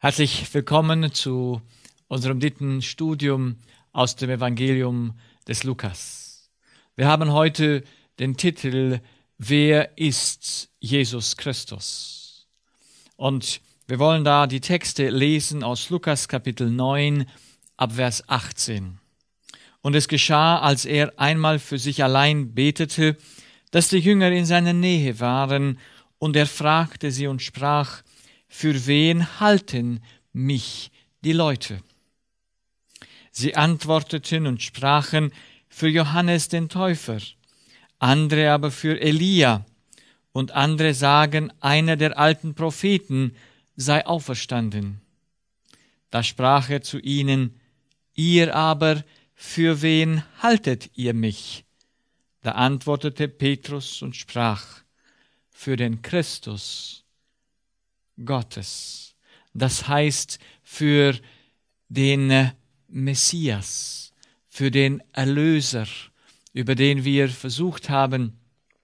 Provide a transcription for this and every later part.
Herzlich willkommen zu unserem dritten Studium aus dem Evangelium des Lukas. Wir haben heute den Titel Wer ist Jesus Christus? Und wir wollen da die Texte lesen aus Lukas Kapitel 9 ab Vers 18. Und es geschah, als er einmal für sich allein betete, dass die Jünger in seiner Nähe waren, und er fragte sie und sprach: Für wen halten mich die Leute? Sie antworteten und sprachen: Für Johannes den Täufer, andere aber für Elia, und andere sagen, einer der alten Propheten sei auferstanden. Da sprach er zu ihnen: Ihr aber, für wen haltet ihr mich? Da antwortete Petrus und sprach: Für den Christus Gottes. Das heißt, für den Messias, für den Erlöser, über den wir versucht haben,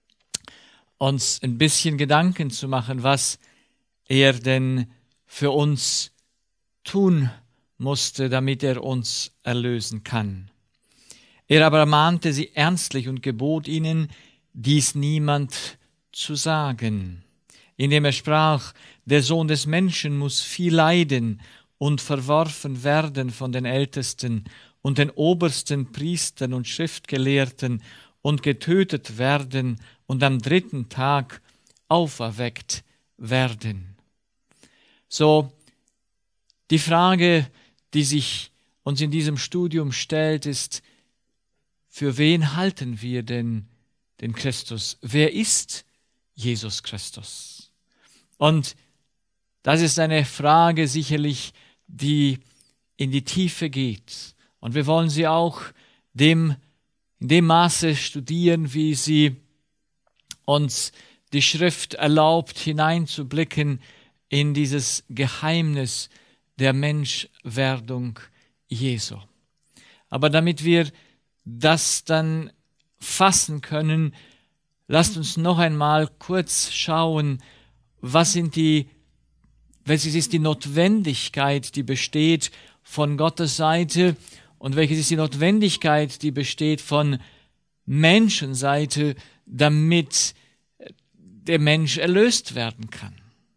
uns ein bisschen Gedanken zu machen, was er denn für uns tun musste, damit er uns erlösen kann. Er aber ermahnte sie ernstlich und gebot ihnen, dies niemand zu sagen, indem er sprach: Der Sohn des Menschen muss viel leiden und verworfen werden von den Ältesten und den obersten Priestern und Schriftgelehrten und getötet werden und am dritten Tag auferweckt werden. So, die Frage, die sich uns in diesem Studium stellt, ist: Für wen halten wir denn den Christus? Wer ist Jesus Christus? Und das ist eine Frage sicherlich, die in die Tiefe geht. Und wir wollen sie auch in dem Maße studieren, wie sie uns die Schrift erlaubt, hineinzublicken in dieses Geheimnis der Menschwerdung Jesu. Aber damit wir das dann fassen können, lasst uns noch einmal kurz schauen, welches ist die Notwendigkeit, die besteht von Gottes Seite, und welches ist die Notwendigkeit, die besteht von Menschenseite, damit der Mensch erlöst werden kann.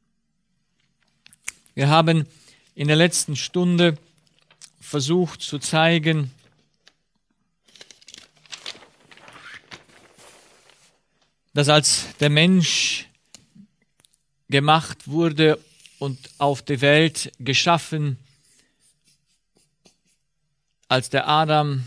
Wir haben in der letzten Stunde versucht zu zeigen, dass als der Mensch gemacht wurde und auf die Welt geschaffen, als der Adam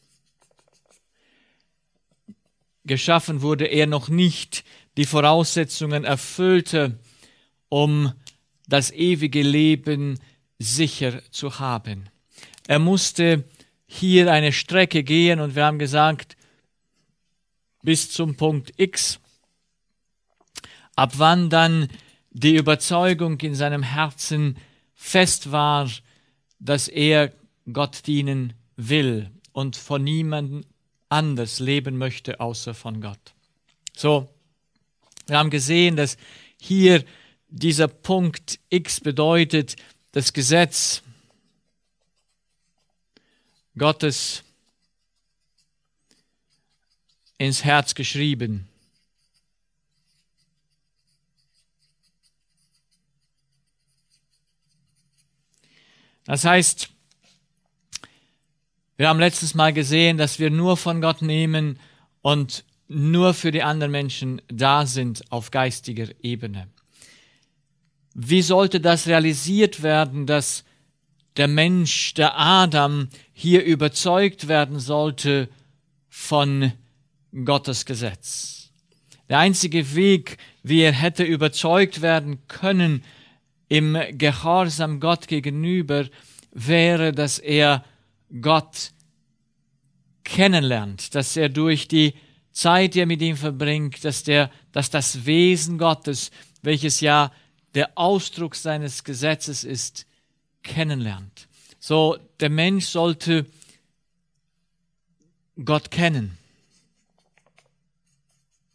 geschaffen wurde, er noch nicht die Voraussetzungen erfüllte, um das ewige Leben sicher zu haben. Er musste hier eine Strecke gehen, und wir haben gesagt, bis zum Punkt X, ab wann dann die Überzeugung in seinem Herzen fest war, dass er Gott dienen will und von niemandem anders leben möchte, außer von Gott. So, wir haben gesehen, dass hier dieser Punkt X bedeutet, das Gesetz Gottes ins Herz geschrieben. Das heißt, wir haben letztes Mal gesehen, dass wir nur von Gott nehmen und nur für die anderen Menschen da sind auf geistiger Ebene. Wie sollte das realisiert werden, dass der Mensch, der Adam, hier überzeugt werden sollte von Gottes Gesetz? Der einzige Weg, wie er hätte überzeugt werden können im Gehorsam Gott gegenüber, wäre, dass er Gott kennenlernt, dass er durch die Zeit, die er mit ihm verbringt, dass das Wesen Gottes, welches ja der Ausdruck seines Gesetzes ist, kennenlernt. So, der Mensch sollte Gott kennen.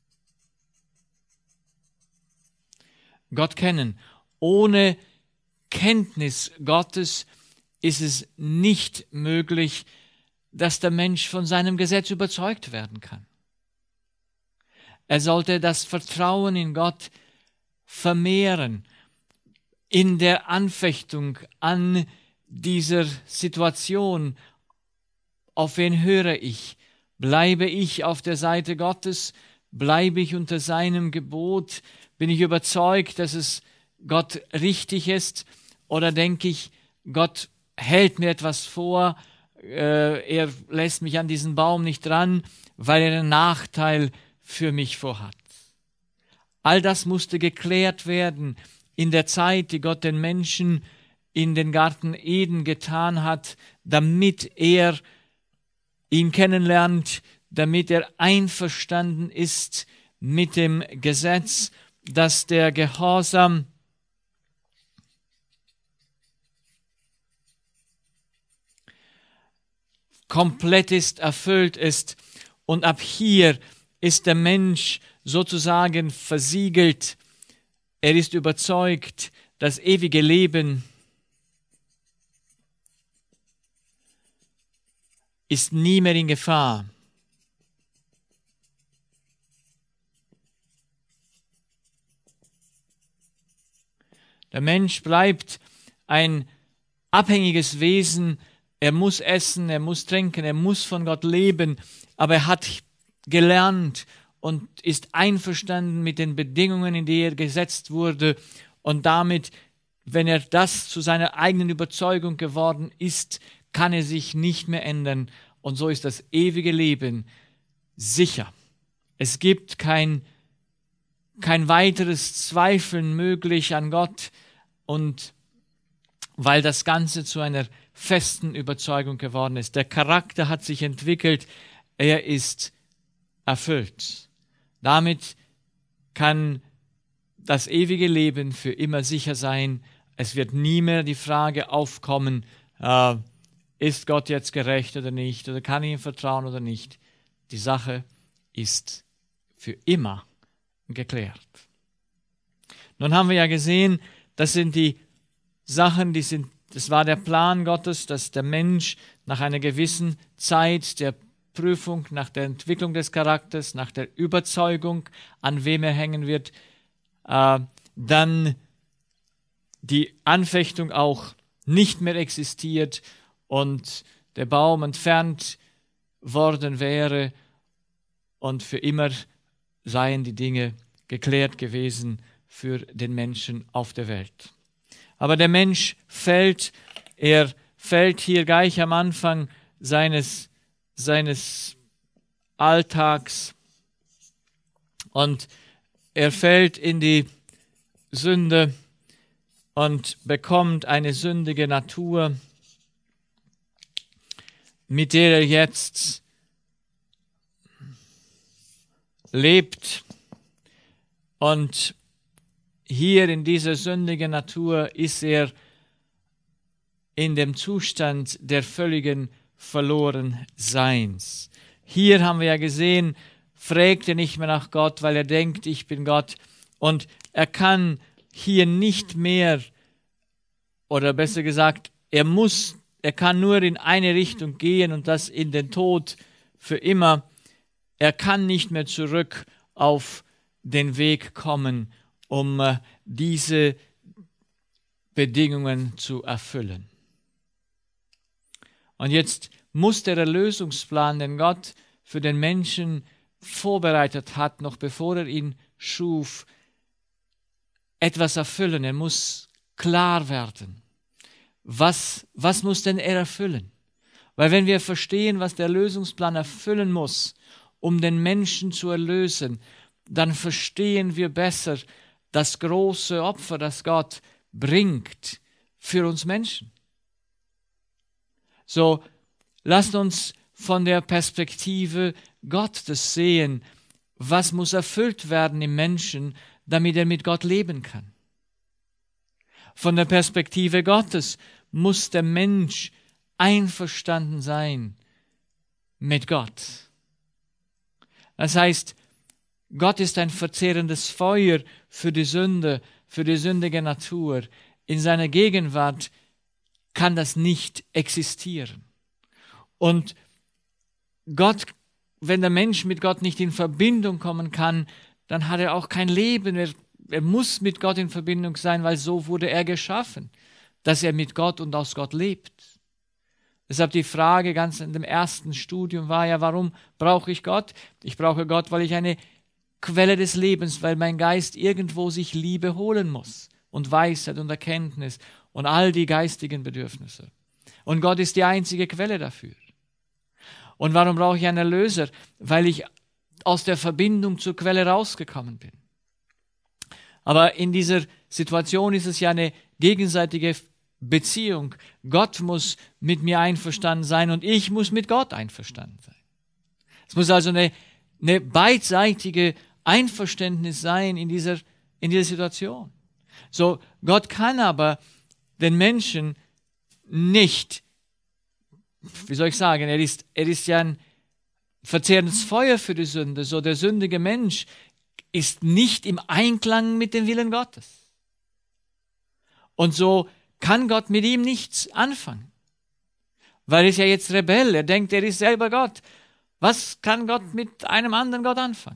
Gott kennen, ohne Kenntnis Gottes ist es nicht möglich, dass der Mensch von seinem Gesetz überzeugt werden kann. Er sollte das Vertrauen in Gott vermehren, in der Anfechtung an dieser Situation. Auf wen höre ich? Bleibe ich auf der Seite Gottes? Bleibe ich unter seinem Gebot? Bin ich überzeugt, dass es Gott richtig ist? Oder denke ich, Gott hält mir etwas vor, er lässt mich an diesen Baum nicht ran, weil er einen Nachteil für mich vorhat. All das musste geklärt werden in der Zeit, die Gott den Menschen in den Garten Eden getan hat, damit er ihn kennenlernt, damit er einverstanden ist mit dem Gesetz, dass der Gehorsam komplett ist, erfüllt ist. Und ab hier ist der Mensch sozusagen versiegelt. Er ist überzeugt, das ewige Leben ist nie mehr in Gefahr. Der Mensch bleibt ein abhängiges Wesen. Er muss essen, er muss trinken, er muss von Gott leben, aber er hat gelernt und ist einverstanden mit den Bedingungen, in die er gesetzt wurde. Und damit, wenn er das zu seiner eigenen Überzeugung geworden ist, kann er sich nicht mehr ändern. Und so ist das ewige Leben sicher. Es gibt kein weiteres Zweifeln möglich an Gott, und weil das Ganze zu einer festen Überzeugung geworden ist. Der Charakter hat sich entwickelt, er ist erfüllt. Damit kann das ewige Leben für immer sicher sein. Es wird nie mehr die Frage aufkommen, ist Gott jetzt gerecht oder nicht, oder kann ich ihm vertrauen oder nicht. Die Sache ist für immer geklärt. Nun haben wir ja gesehen, das sind die Sachen, das war der Plan Gottes, dass der Mensch nach einer gewissen Zeit der Prüfung, nach der Entwicklung des Charakters, nach der Überzeugung, an wem er hängen wird, dann die Anfechtung auch nicht mehr existiert und der Baum entfernt worden wäre und für immer seien die Dinge geklärt gewesen für den Menschen auf der Welt. Aber der Mensch fällt, er fällt hier gleich am Anfang seines Alltags und er fällt in die Sünde und bekommt eine sündige Natur, mit der er jetzt lebt. Und hier in dieser sündigen Natur ist er in dem Zustand der völligen Verlorenseins. Hier haben wir ja gesehen, fragt er nicht mehr nach Gott, weil er denkt, ich bin Gott. Und er kann hier nicht mehr, oder besser gesagt, er kann nur in eine Richtung gehen und das in den Tod für immer. Er kann nicht mehr zurück auf den Weg kommen, um diese Bedingungen zu erfüllen. Und jetzt muss der Erlösungsplan, den Gott für den Menschen vorbereitet hat, noch bevor er ihn schuf, etwas erfüllen. Er muss klar werden. Was muss denn er erfüllen? Weil wenn wir verstehen, was der Erlösungsplan erfüllen muss, um den Menschen zu erlösen, dann verstehen wir besser das große Opfer, das Gott bringt für uns Menschen. So, lasst uns von der Perspektive Gottes sehen, was muss erfüllt werden im Menschen, damit er mit Gott leben kann. Von der Perspektive Gottes muss der Mensch einverstanden sein mit Gott. Das heißt, Gott ist ein verzehrendes Feuer für die Sünde, für die sündige Natur. in seiner Gegenwart kann das nicht existieren. Und Gott, wenn der Mensch mit Gott nicht in Verbindung kommen kann, dann hat er auch kein Leben. Er muss mit Gott in Verbindung sein, weil so wurde er geschaffen, dass er mit Gott und aus Gott lebt. Deshalb die Frage ganz in dem ersten Studium war ja, warum brauche ich Gott? Ich brauche Gott, weil ich eine Quelle des Lebens, weil mein Geist irgendwo sich Liebe holen muss und Weisheit und Erkenntnis und all die geistigen Bedürfnisse. Und Gott ist die einzige Quelle dafür. Und warum brauche ich einen Erlöser? Weil ich aus der Verbindung zur Quelle rausgekommen bin. Aber in dieser Situation ist es ja eine gegenseitige Beziehung. Gott muss mit mir einverstanden sein und ich muss mit Gott einverstanden sein. Es muss also eine beidseitige Einverständnis sein in dieser Situation. So, Gott kann aber den Menschen nicht, wie soll ich sagen, er ist ja ein verzehrendes Feuer für die Sünde. So, der sündige Mensch ist nicht im Einklang mit dem Willen Gottes. Und so kann Gott mit ihm nichts anfangen. Weil er ist ja jetzt Rebell, er denkt, er ist selber Gott. Was kann Gott mit einem anderen Gott anfangen?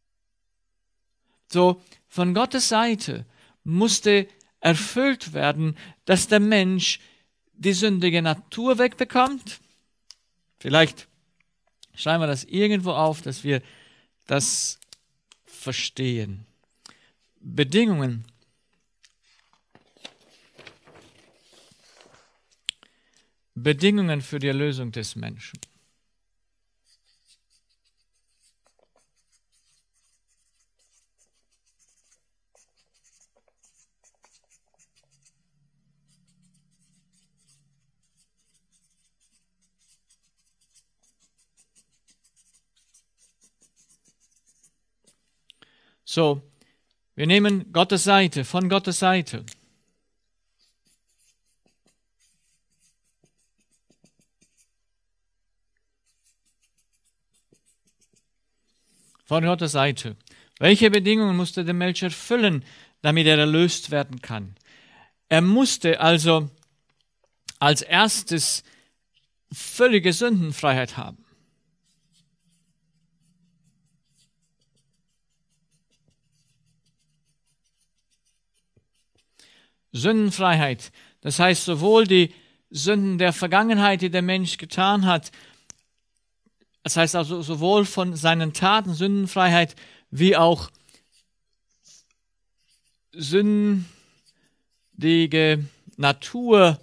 So, von Gottes Seite musste erfüllt werden, dass der Mensch die sündige Natur wegbekommt. Vielleicht schreiben wir das irgendwo auf, dass wir das verstehen. Bedingungen für die Erlösung des Menschen. So, wir nehmen Gottes Seite, von Gottes Seite. Von Gottes Seite. Welche Bedingungen musste der Mensch erfüllen, damit er erlöst werden kann? Er musste also als erstes völlige Sündenfreiheit haben. Sündenfreiheit, das heißt sowohl die Sünden der Vergangenheit, die der Mensch getan hat, das heißt also sowohl von seinen Taten Sündenfreiheit, wie auch sündige Natur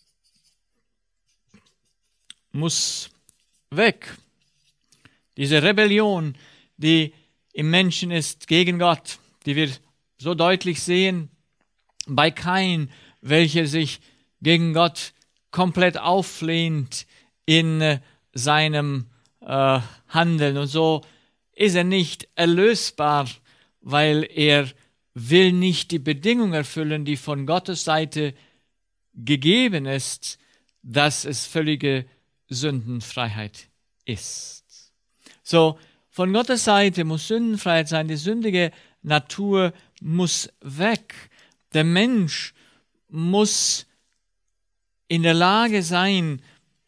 muss weg. Diese Rebellion, die im Menschen ist gegen Gott, die wir so deutlich sehen bei Kain, welcher sich gegen Gott komplett auflehnt in seinem Handeln. Und so ist er nicht erlösbar, weil er will nicht die Bedingung erfüllen, die von Gottes Seite gegeben ist, dass es völlige Sündenfreiheit ist. So, von Gottes Seite muss Sündenfreiheit sein, die sündige Natur muss weg. Der Mensch muss in der Lage sein,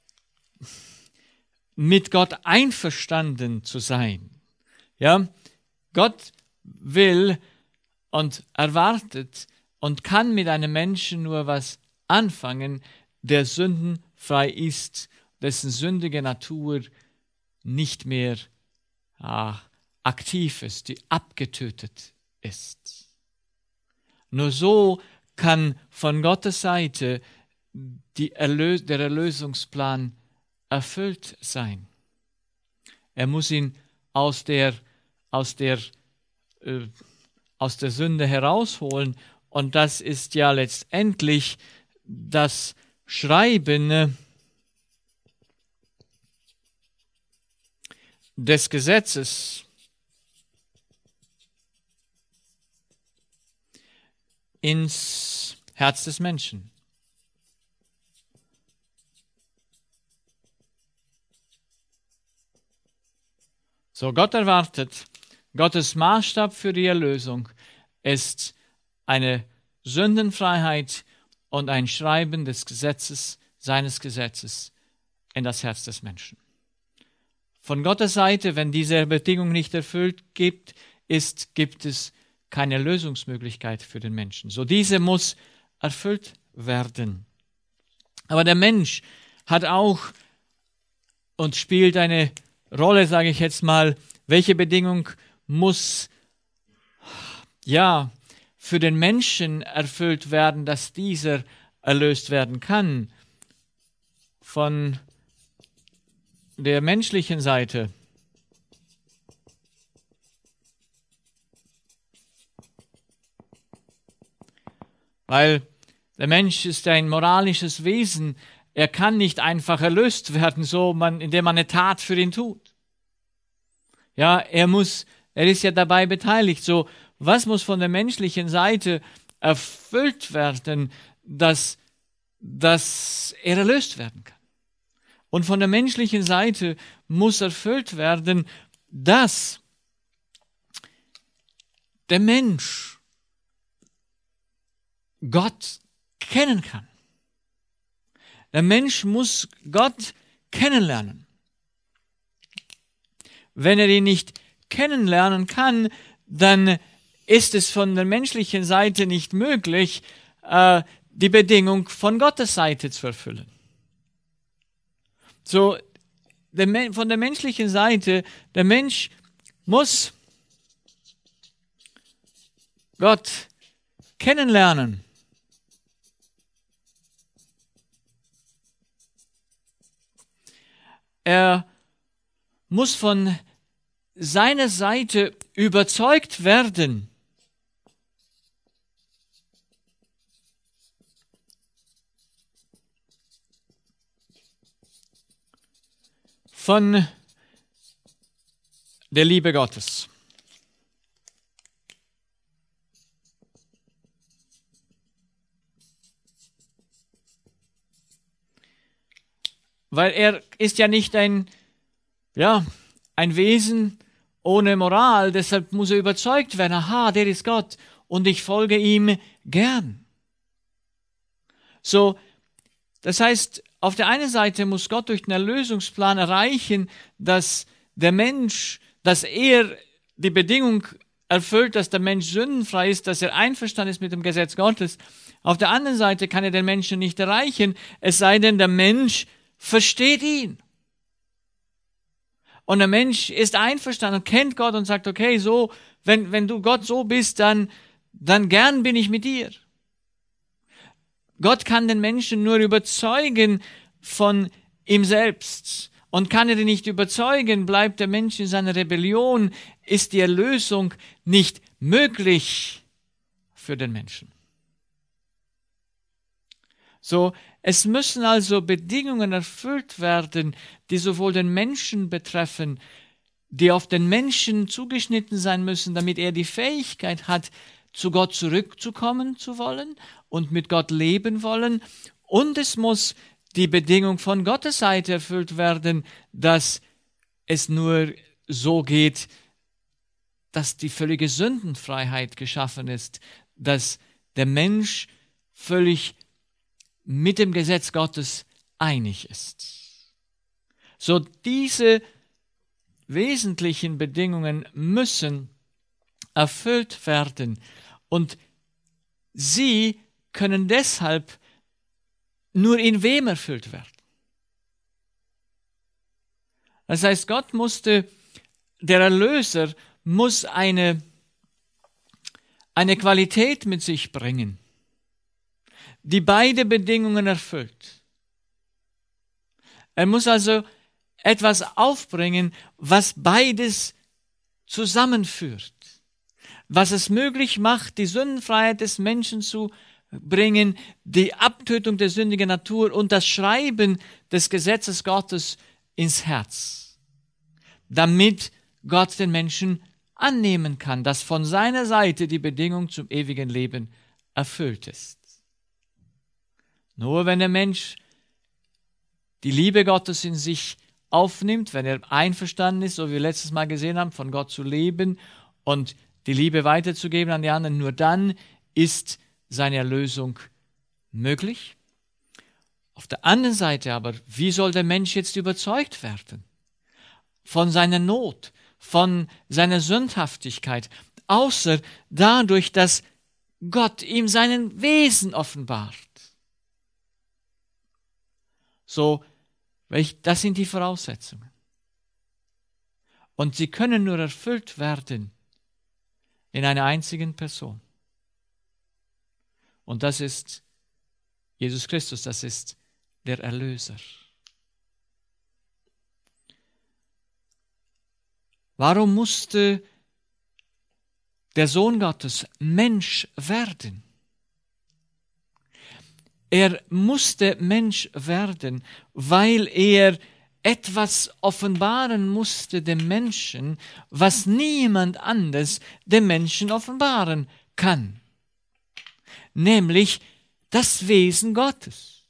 mit Gott einverstanden zu sein. Ja, Gott will und erwartet und kann mit einem Menschen nur was anfangen, der sündenfrei ist, dessen sündige Natur nicht mehr aktiv ist, die abgetötet ist. Nur so kann von Gottes Seite der Erlösungsplan erfüllt sein. Er muss ihn aus der Sünde herausholen, und das ist ja letztendlich das Schreiben des Gesetzes ins Herz des Menschen. So, Gott erwartet, Gottes Maßstab für die Erlösung ist eine Sündenfreiheit und ein Schreiben des Gesetzes, seines Gesetzes in das Herz des Menschen. Von Gottes Seite, wenn diese Bedingung nicht erfüllt gibt es keine Lösungsmöglichkeit für den Menschen. So diese muss erfüllt werden. Aber der Mensch hat auch und spielt eine Rolle, sage ich jetzt mal, welche Bedingung muss für den Menschen erfüllt werden, dass dieser erlöst werden kann. Von der menschlichen Seite weil der Mensch ist ein moralisches Wesen, er kann nicht einfach erlöst werden, indem man eine Tat für ihn tut. Ja, er ist ja dabei beteiligt. So, was muss von der menschlichen Seite erfüllt werden, dass er erlöst werden kann? Und von der menschlichen Seite muss erfüllt werden, dass der Mensch Gott kennen kann. Der Mensch muss Gott kennenlernen. Wenn er ihn nicht kennenlernen kann, dann ist es von der menschlichen Seite nicht möglich, die Bedingung von Gottes Seite zu erfüllen. So, von der menschlichen Seite, der Mensch muss Gott kennenlernen. Er muss von seiner Seite überzeugt werden. Von der Liebe Gottes. Weil er ist ja nicht ein Wesen ohne Moral, deshalb muss er überzeugt werden, aha, der ist Gott und ich folge ihm gern. So, das heißt, auf der einen Seite muss Gott durch den Erlösungsplan erreichen, dass er die Bedingung erfüllt, dass der Mensch sündenfrei ist, dass er einverstanden ist mit dem Gesetz Gottes. Auf der anderen Seite kann er den Menschen nicht erreichen, es sei denn, der Mensch versteht ihn. Und der Mensch ist einverstanden und kennt Gott und sagt, okay, so, wenn du Gott so bist, dann gern bin ich mit dir. Gott kann den Menschen nur überzeugen von ihm selbst. Und kann er ihn nicht überzeugen, bleibt der Mensch in seiner Rebellion, ist die Erlösung nicht möglich für den Menschen. So, es müssen also Bedingungen erfüllt werden, die sowohl den Menschen betreffen, die auf den Menschen zugeschnitten sein müssen, damit er die Fähigkeit hat, zu Gott zurückzukommen zu wollen und mit Gott leben wollen. Und es muss die Bedingung von Gottes Seite erfüllt werden, dass es nur so geht, dass die völlige Sündenfreiheit geschaffen ist, dass der Mensch völlig mit dem Gesetz Gottes einig ist. So, diese wesentlichen Bedingungen müssen erfüllt werden und sie können deshalb nur in wem erfüllt werden. Das heißt, der Erlöser muss eine Qualität mit sich bringen, die beide Bedingungen erfüllt. Er muss also etwas aufbringen, was beides zusammenführt, was es möglich macht, die Sündenfreiheit des Menschen zu bringen, die Abtötung der sündigen Natur und das Schreiben des Gesetzes Gottes ins Herz, damit Gott den Menschen annehmen kann, dass von seiner Seite die Bedingung zum ewigen Leben erfüllt ist. Nur wenn der Mensch die Liebe Gottes in sich aufnimmt, wenn er einverstanden ist, so wie wir letztes Mal gesehen haben, von Gott zu leben und die Liebe weiterzugeben an die anderen, nur dann ist seine Erlösung möglich. Auf der anderen Seite aber, wie soll der Mensch jetzt überzeugt werden von seiner Not, von seiner Sündhaftigkeit, außer dadurch, dass Gott ihm seinen Wesen offenbart? So, das sind die Voraussetzungen. Und sie können nur erfüllt werden in einer einzigen Person. Und das ist Jesus Christus, das ist der Erlöser. Warum musste der Sohn Gottes Mensch werden? Er musste Mensch werden, weil er etwas offenbaren musste dem Menschen, was niemand anders dem Menschen offenbaren kann. Nämlich das Wesen Gottes.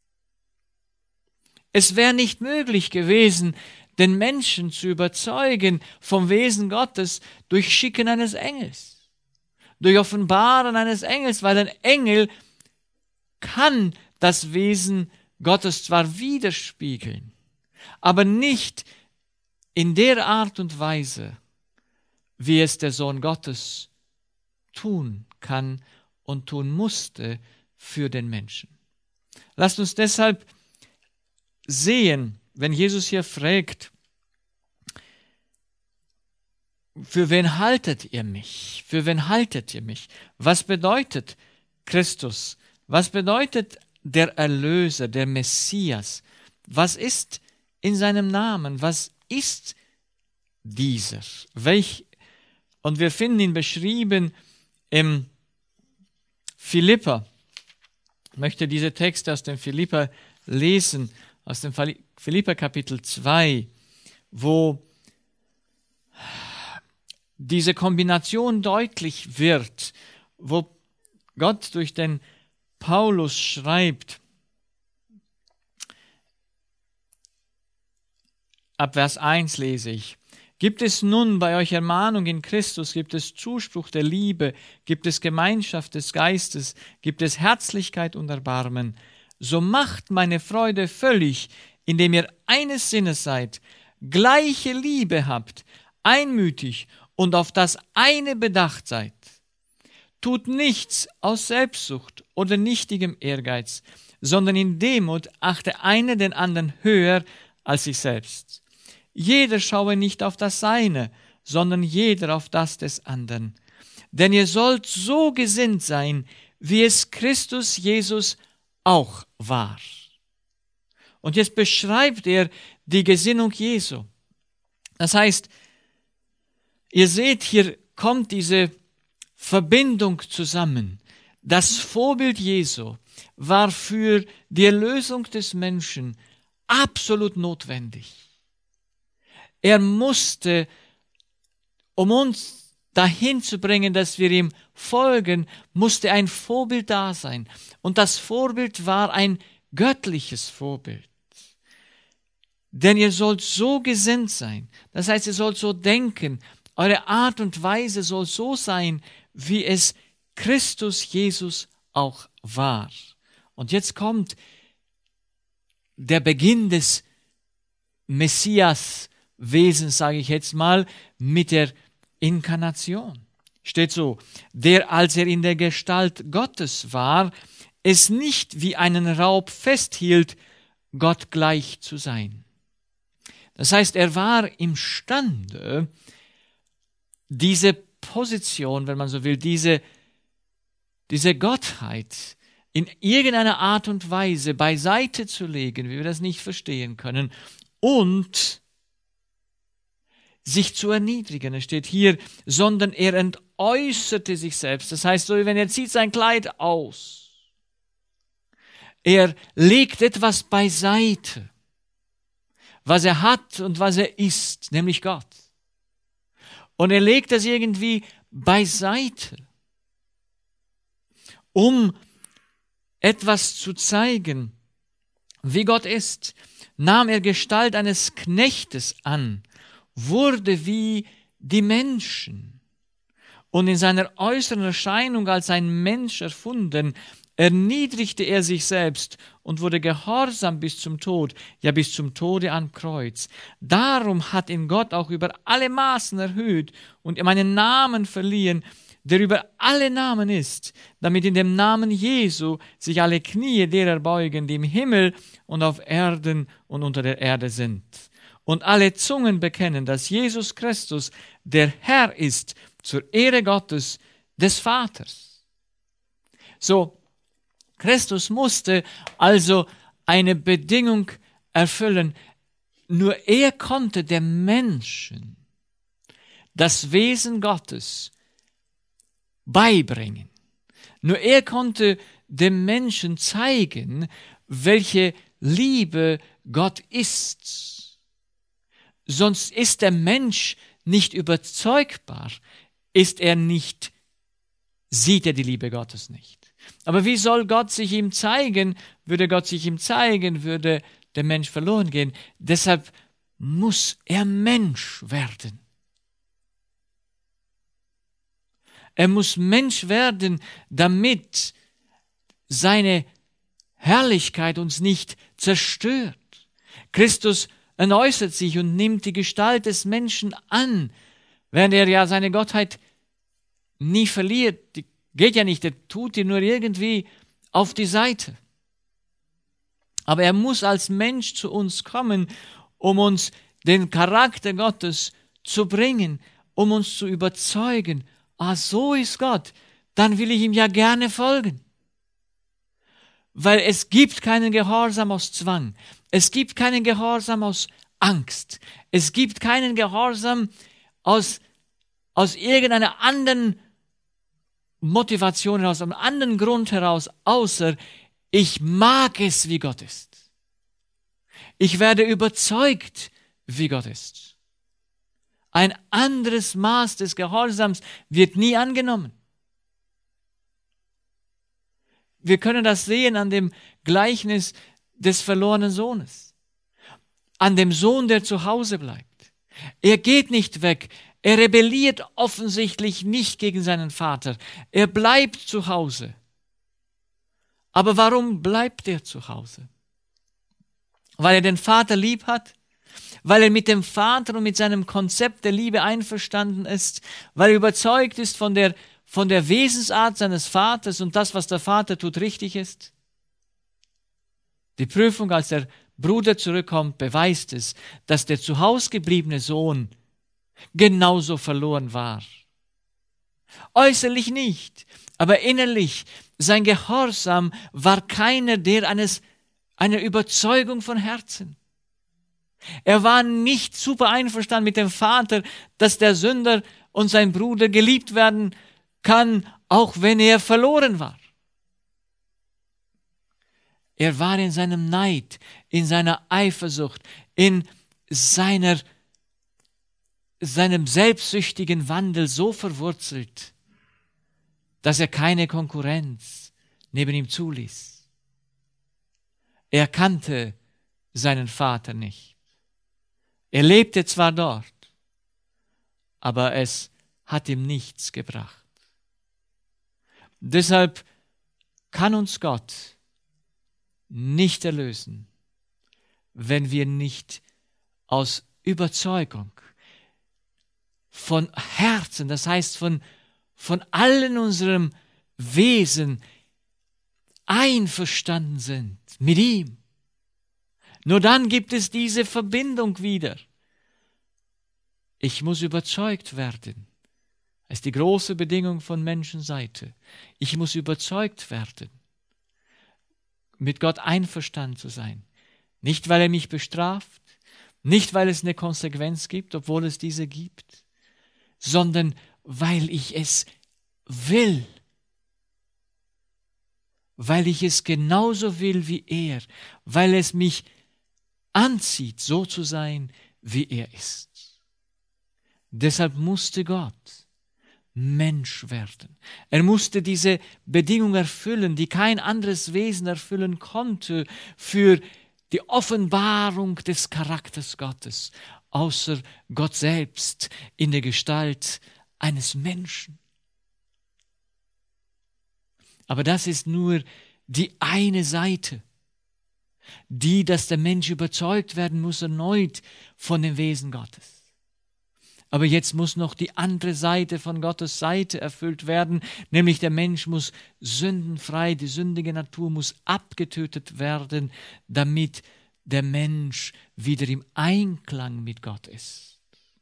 Es wäre nicht möglich gewesen, den Menschen zu überzeugen vom Wesen Gottes durch Schicken eines Engels, durch Offenbaren eines Engels, weil ein Engel kann das Wesen Gottes zwar widerspiegeln, aber nicht in der Art und Weise, wie es der Sohn Gottes tun kann und tun musste für den Menschen. Lasst uns deshalb sehen, wenn Jesus hier fragt, für wen haltet ihr mich? Für wen haltet ihr mich? Was bedeutet Christus? Was bedeutet der Erlöser, der Messias? Was ist in seinem Namen? Was ist dieser? Und wir finden ihn beschrieben im Philipper. Ich möchte diese Texte aus dem Philipper lesen, aus dem Philipper Kapitel 2, wo diese Kombination deutlich wird, wo Gott durch den Paulus schreibt, ab Vers 1 lese ich: Gibt es nun bei euch Ermahnung in Christus, gibt es Zuspruch der Liebe, gibt es Gemeinschaft des Geistes, gibt es Herzlichkeit und Erbarmen, so macht meine Freude völlig, indem ihr eines Sinnes seid, gleiche Liebe habt, einmütig und auf das eine bedacht seid. Tut nichts aus Selbstsucht oder nichtigem Ehrgeiz, sondern in Demut achte einer den anderen höher als sich selbst. Jeder schaue nicht auf das Seine, sondern jeder auf das des anderen. Denn ihr sollt so gesinnt sein, wie es Christus Jesus auch war. Und jetzt beschreibt er die Gesinnung Jesu. Das heißt, ihr seht, hier kommt diese Verbindung zusammen. Das Vorbild Jesu war für die Erlösung des Menschen absolut notwendig. Er musste, um uns dahin zu bringen, dass wir ihm folgen, musste ein Vorbild da sein. Und das Vorbild war ein göttliches Vorbild. Denn ihr sollt so gesinnt sein. Das heißt, ihr sollt so denken. Eure Art und Weise soll so sein, wie es Christus Jesus auch war. Und jetzt kommt der Beginn des Messias-Wesens, sage ich jetzt mal, mit der Inkarnation. Steht so: Der, als er in der Gestalt Gottes war, es nicht wie einen Raub festhielt, Gott gleich zu sein. Das heißt, er war imstande, diese Position, wenn man so will, diese Gottheit in irgendeiner Art und Weise beiseite zu legen, wie wir das nicht verstehen können, und sich zu erniedrigen. Es steht hier, sondern er entäußerte sich selbst. Das heißt, so, wenn er zieht sein Kleid aus, er legt etwas beiseite, was er hat und was er ist, nämlich Gott. Und er legt das irgendwie beiseite, um etwas zu zeigen, wie Gott ist. Nahm er Gestalt eines Knechtes an, wurde wie die Menschen und in seiner äußeren Erscheinung als ein Mensch erfunden, erniedrigte er sich selbst und wurde gehorsam bis zum Tod, ja bis zum Tode am Kreuz. Darum hat ihn Gott auch über alle Maßen erhöht und ihm einen Namen verliehen, der über alle Namen ist, damit in dem Namen Jesu sich alle Knie derer beugen, die im Himmel und auf Erden und unter der Erde sind. Und alle Zungen bekennen, dass Jesus Christus der Herr ist, zur Ehre Gottes, des Vaters. So, Christus musste also eine Bedingung erfüllen. Nur er konnte dem Menschen das Wesen Gottes beibringen. Nur er konnte dem Menschen zeigen, welche Liebe Gott ist. Sonst ist der Mensch nicht überzeugbar, sieht er die Liebe Gottes nicht. Aber wie soll Gott sich ihm zeigen? Würde Gott sich ihm zeigen, würde der Mensch verloren gehen. Deshalb muss er Mensch werden. Er muss Mensch werden, damit seine Herrlichkeit uns nicht zerstört. Christus erneuert sich und nimmt die Gestalt des Menschen an, während er ja seine Gottheit nie verliert. Die geht ja nicht, er tut die nur irgendwie auf die Seite. Aber er muss als Mensch zu uns kommen, um uns den Charakter Gottes zu bringen, um uns zu überzeugen, so ist Gott, dann will ich ihm ja gerne folgen. Weil es gibt keinen Gehorsam aus Zwang, es gibt keinen Gehorsam aus Angst, es gibt keinen Gehorsam aus irgendeiner anderen Motivation, aus einem anderen Grund heraus, außer ich mag es, wie Gott ist. Ich werde überzeugt, wie Gott ist. Ein anderes Maß des Gehorsams wird nie angenommen. Wir können das sehen an dem Gleichnis des verlorenen Sohnes. An dem Sohn, der zu Hause bleibt. Er geht nicht weg. Er rebelliert offensichtlich nicht gegen seinen Vater. Er bleibt zu Hause. Aber warum bleibt er zu Hause? Weil er den Vater lieb hat? Weil er mit dem Vater und mit seinem Konzept der Liebe einverstanden ist? Weil er überzeugt ist von der Wesensart seines Vaters und das, was der Vater tut, richtig ist? Die Prüfung, als der Bruder zurückkommt, beweist es, dass der zu Hause gebliebene Sohn genauso verloren war. Äußerlich nicht, aber innerlich, sein Gehorsam war keiner einer Überzeugung von Herzen. Er war nicht super einverstanden mit dem Vater, dass der Sünder und sein Bruder geliebt werden kann, auch wenn er verloren war. Er war in seinem Neid, in seiner Eifersucht, in seinem selbstsüchtigen Wandel so verwurzelt, dass er keine Konkurrenz neben ihm zuließ. Er kannte seinen Vater nicht. Er lebte zwar dort, aber es hat ihm nichts gebracht. Deshalb kann uns Gott nicht erlösen, wenn wir nicht aus Überzeugung von Herzen, das heißt von allen unserem Wesen einverstanden sind mit ihm. Nur dann gibt es diese Verbindung wieder. Ich muss überzeugt werden. Das ist die große Bedingung von Menschenseite. Ich muss überzeugt werden, mit Gott einverstanden zu sein. Nicht, weil er mich bestraft, nicht, weil es eine Konsequenz gibt, obwohl es diese gibt, sondern weil ich es will. Weil ich es genauso will wie er, weil es mich anzieht, so zu sein, wie er ist. Deshalb musste Gott Mensch werden. Er musste diese Bedingung erfüllen, die kein anderes Wesen erfüllen konnte für die Offenbarung des Charakters Gottes, außer Gott selbst in der Gestalt eines Menschen. Aber das ist nur die eine Seite, die, dass der Mensch überzeugt werden muss erneut von dem Wesen Gottes. Aber jetzt muss noch die andere Seite von Gottes Seite erfüllt werden, nämlich der Mensch muss sündenfrei, die sündige Natur muss abgetötet werden, damit der Mensch wieder im Einklang mit Gott ist.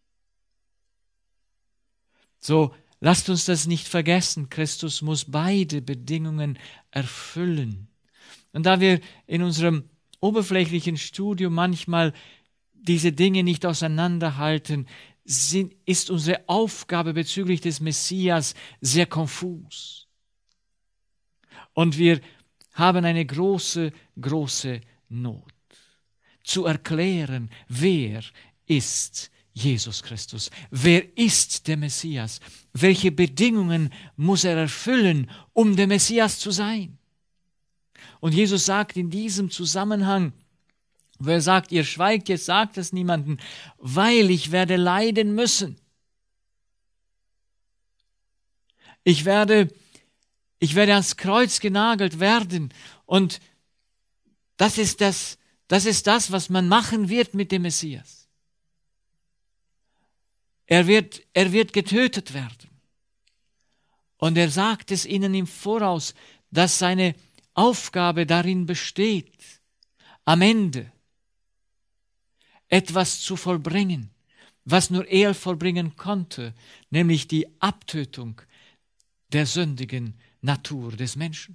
So, lasst uns das nicht vergessen, Christus muss beide Bedingungen erfüllen. Und da wir in unserem oberflächlichen Studium manchmal diese Dinge nicht auseinanderhalten, ist unsere Aufgabe bezüglich des Messias sehr konfus. Und wir haben eine große, große Not, zu erklären, wer ist Jesus Christus, wer ist der Messias, welche Bedingungen muss er erfüllen, um der Messias zu sein. Und Jesus sagt in diesem Zusammenhang, wo er sagt, ihr schweigt, jetzt sagt es niemandem, weil ich werde leiden müssen. Ich werde ans Kreuz genagelt werden. Und das ist das, was man machen wird mit dem Messias. Er wird getötet werden. Und er sagt es ihnen im Voraus, dass seine Aufgabe darin besteht, am Ende etwas zu vollbringen, was nur er vollbringen konnte, nämlich die Abtötung der sündigen Natur des Menschen.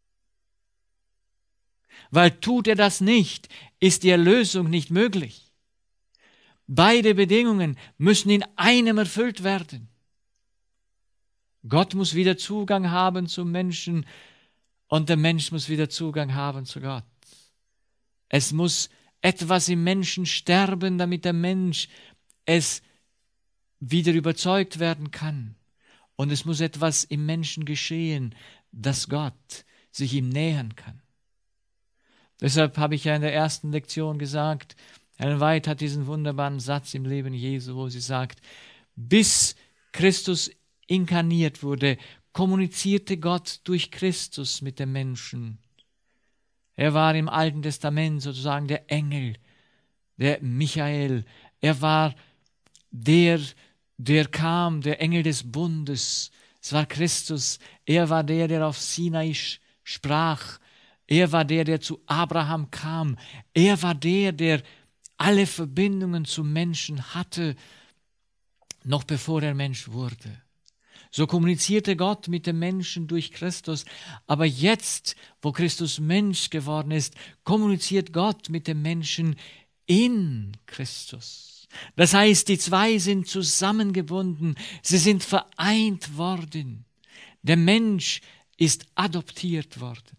Weil tut er das nicht, ist die Erlösung nicht möglich. Beide Bedingungen müssen in einem erfüllt werden. Gott muss wieder Zugang haben zum Menschen und der Mensch muss wieder Zugang haben zu Gott. Es muss etwas im Menschen sterben, damit der Mensch es wieder überzeugt werden kann. Und es muss etwas im Menschen geschehen, dass Gott sich ihm nähern kann. Deshalb habe ich ja in der ersten Lektion gesagt, Ellen White hat diesen wunderbaren Satz im Leben Jesu, wo sie sagt, bis Christus inkarniert wurde, kommunizierte Gott durch Christus mit dem Menschen. Er war im Alten Testament sozusagen der Engel, der Michael. Er war der kam, der Engel des Bundes. Es war Christus. Er war der auf Sinai sprach. Er war der zu Abraham kam. Er war der alle Verbindungen zum Menschen hatte, noch bevor er Mensch wurde. So kommunizierte Gott mit dem Menschen durch Christus. Aber jetzt, wo Christus Mensch geworden ist, kommuniziert Gott mit dem Menschen in Christus. Das heißt, die zwei sind zusammengebunden. Sie sind vereint worden. Der Mensch ist adoptiert worden.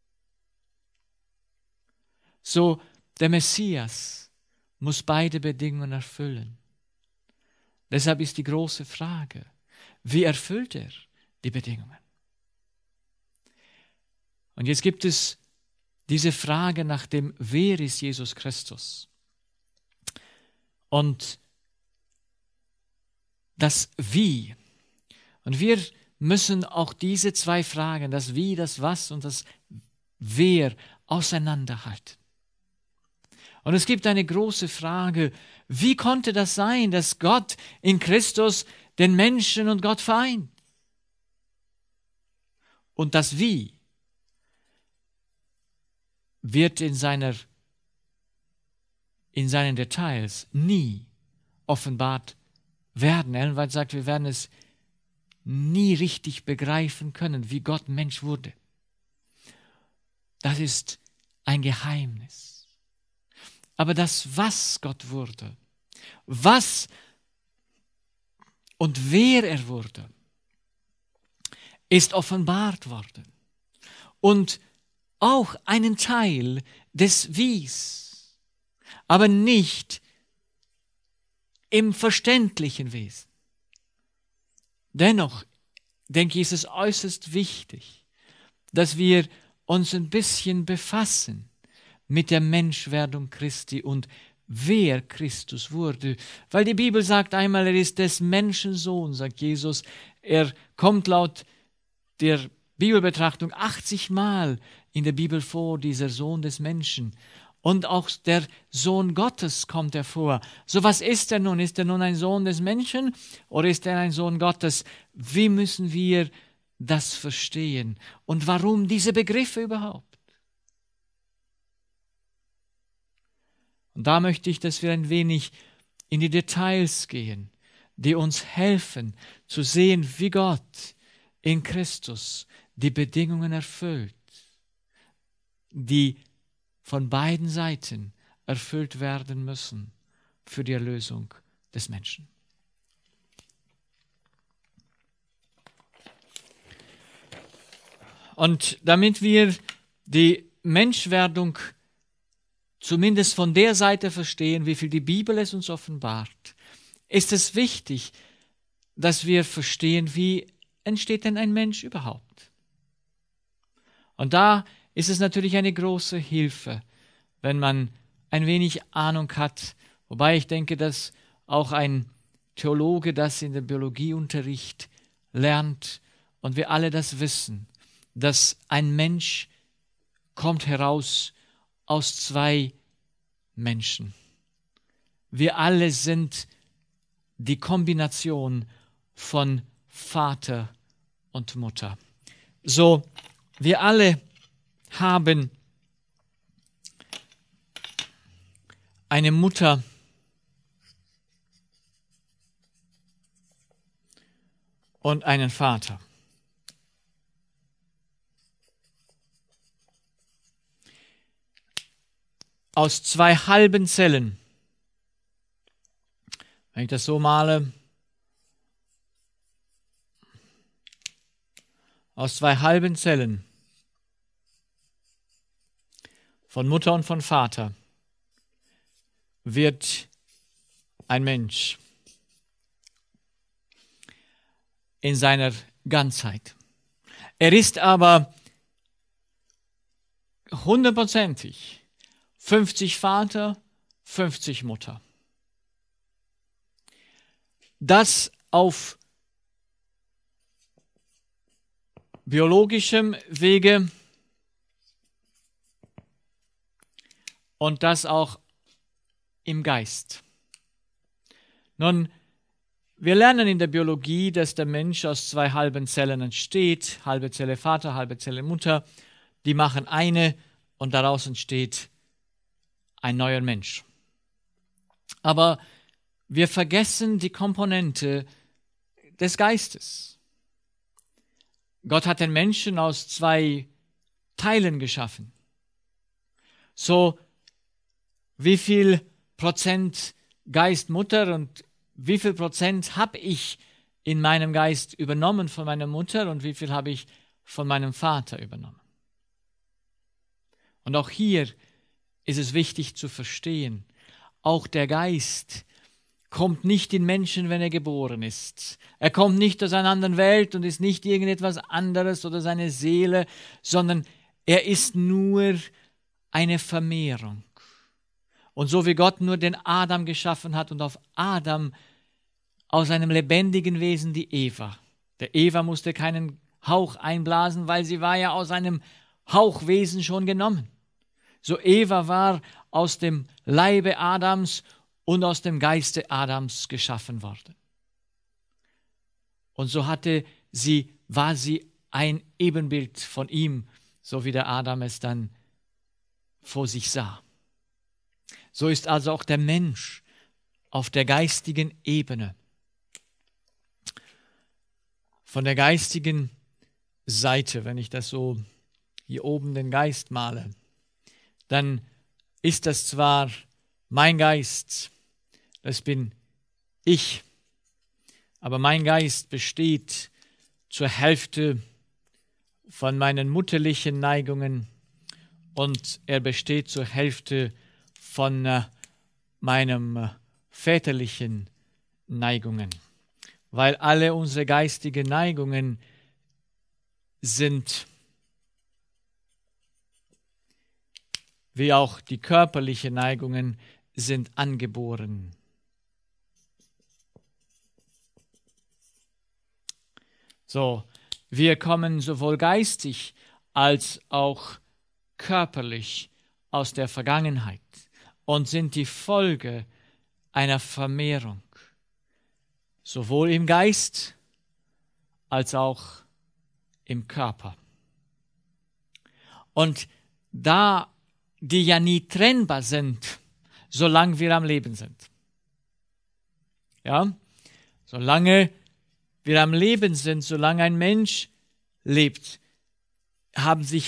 So, der Messias muss beide Bedingungen erfüllen. Deshalb ist die große Frage, wie erfüllt er die Bedingungen? Und jetzt gibt es diese Frage nach dem, wer ist Jesus Christus? Und das Wie. Und wir müssen auch diese zwei Fragen, das Wie, das Was und das Wer, auseinanderhalten. Und es gibt eine große Frage, wie konnte das sein, dass Gott in Christus den Menschen und Gott vereint? Und das Wie wird in seinen Details nie offenbart werden. Ellen White sagt, wir werden es nie richtig begreifen können, wie Gott Mensch wurde. Das ist ein Geheimnis. Aber das, was Gott wurde, was und wer er wurde, ist offenbart worden. Und auch einen Teil des Wies, aber nicht im verständlichen Wesen. Dennoch, denke ich, ist es äußerst wichtig, dass wir uns ein bisschen befassen mit der Menschwerdung Christi und wer Christus wurde. Weil die Bibel sagt einmal, er ist des Menschen Sohn, sagt Jesus. Er kommt laut der Bibelbetrachtung 80 Mal in der Bibel vor, dieser Sohn des Menschen. Und auch der Sohn Gottes kommt hervor. So, was ist er nun? Ist er nun ein Sohn des Menschen oder ist er ein Sohn Gottes? Wie müssen wir das verstehen? Und warum diese Begriffe überhaupt? Und da möchte ich, dass wir ein wenig in die Details gehen, die uns helfen zu sehen, wie Gott in Christus die Bedingungen erfüllt, die von beiden Seiten erfüllt werden müssen für die Erlösung des Menschen. Und damit wir die Menschwerdung zumindest von der Seite verstehen, wie viel die Bibel es uns offenbart, ist es wichtig, dass wir verstehen, wie entsteht denn ein Mensch überhaupt? Und da ist es natürlich eine große Hilfe, wenn man ein wenig Ahnung hat, wobei ich denke, dass auch ein Theologe das in der Biologieunterricht lernt und wir alle das wissen, dass ein Mensch kommt heraus aus zwei Menschen. Wir alle sind die Kombination von Vater und Mutter. So, wir alle haben eine Mutter und einen Vater. Aus zwei halben Zellen. Wenn ich das so male, aus zwei halben Zellen von Mutter und von Vater wird ein Mensch in seiner Ganzheit. Er ist aber 100%ig 50 Vater, 50 Mutter. Das auf biologischem Wege und das auch im Geist. Nun, wir lernen in der Biologie, dass der Mensch aus zwei halben Zellen entsteht, halbe Zelle Vater, halbe Zelle Mutter, die machen eine und daraus entsteht ein neuer Mensch. Aber wir vergessen die Komponente des Geistes. Gott hat den Menschen aus zwei Teilen geschaffen. So, wie viel Prozent Geist Mutter und wie viel Prozent habe ich in meinem Geist übernommen von meiner Mutter und wie viel habe ich von meinem Vater übernommen? Und auch hier ist es wichtig zu verstehen, auch der Geist kommt nicht in Menschen, wenn er geboren ist. Er kommt nicht aus einer anderen Welt und ist nicht irgendetwas anderes oder seine Seele, sondern er ist nur eine Vermehrung. Und so wie Gott nur den Adam geschaffen hat und auf Adam aus einem lebendigen Wesen die Eva. Der Eva musste keinen Hauch einblasen, weil sie war ja aus einem Hauchwesen schon genommen. So Eva war aus dem Leibe Adams und aus dem Geiste Adams geschaffen worden. Und so war sie ein Ebenbild von ihm, so wie der Adam es dann vor sich sah. So ist also auch der Mensch auf der geistigen Ebene. Von der geistigen Seite, wenn ich das so hier oben den Geist male, dann ist das zwar mein Geist, das bin ich, aber mein Geist besteht zur Hälfte von meinen mutterlichen Neigungen und er besteht zur Hälfte von meinen väterlichen Neigungen, weil alle unsere geistigen Neigungen sind wie auch die körperlichen Neigungen sind angeboren. So, wir kommen sowohl geistig als auch körperlich aus der Vergangenheit und sind die Folge einer Vermehrung, sowohl im Geist als auch im Körper. Und da die ja nie trennbar sind, solange wir am Leben sind. Ja, solange wir am Leben sind, solange ein Mensch lebt, hat sich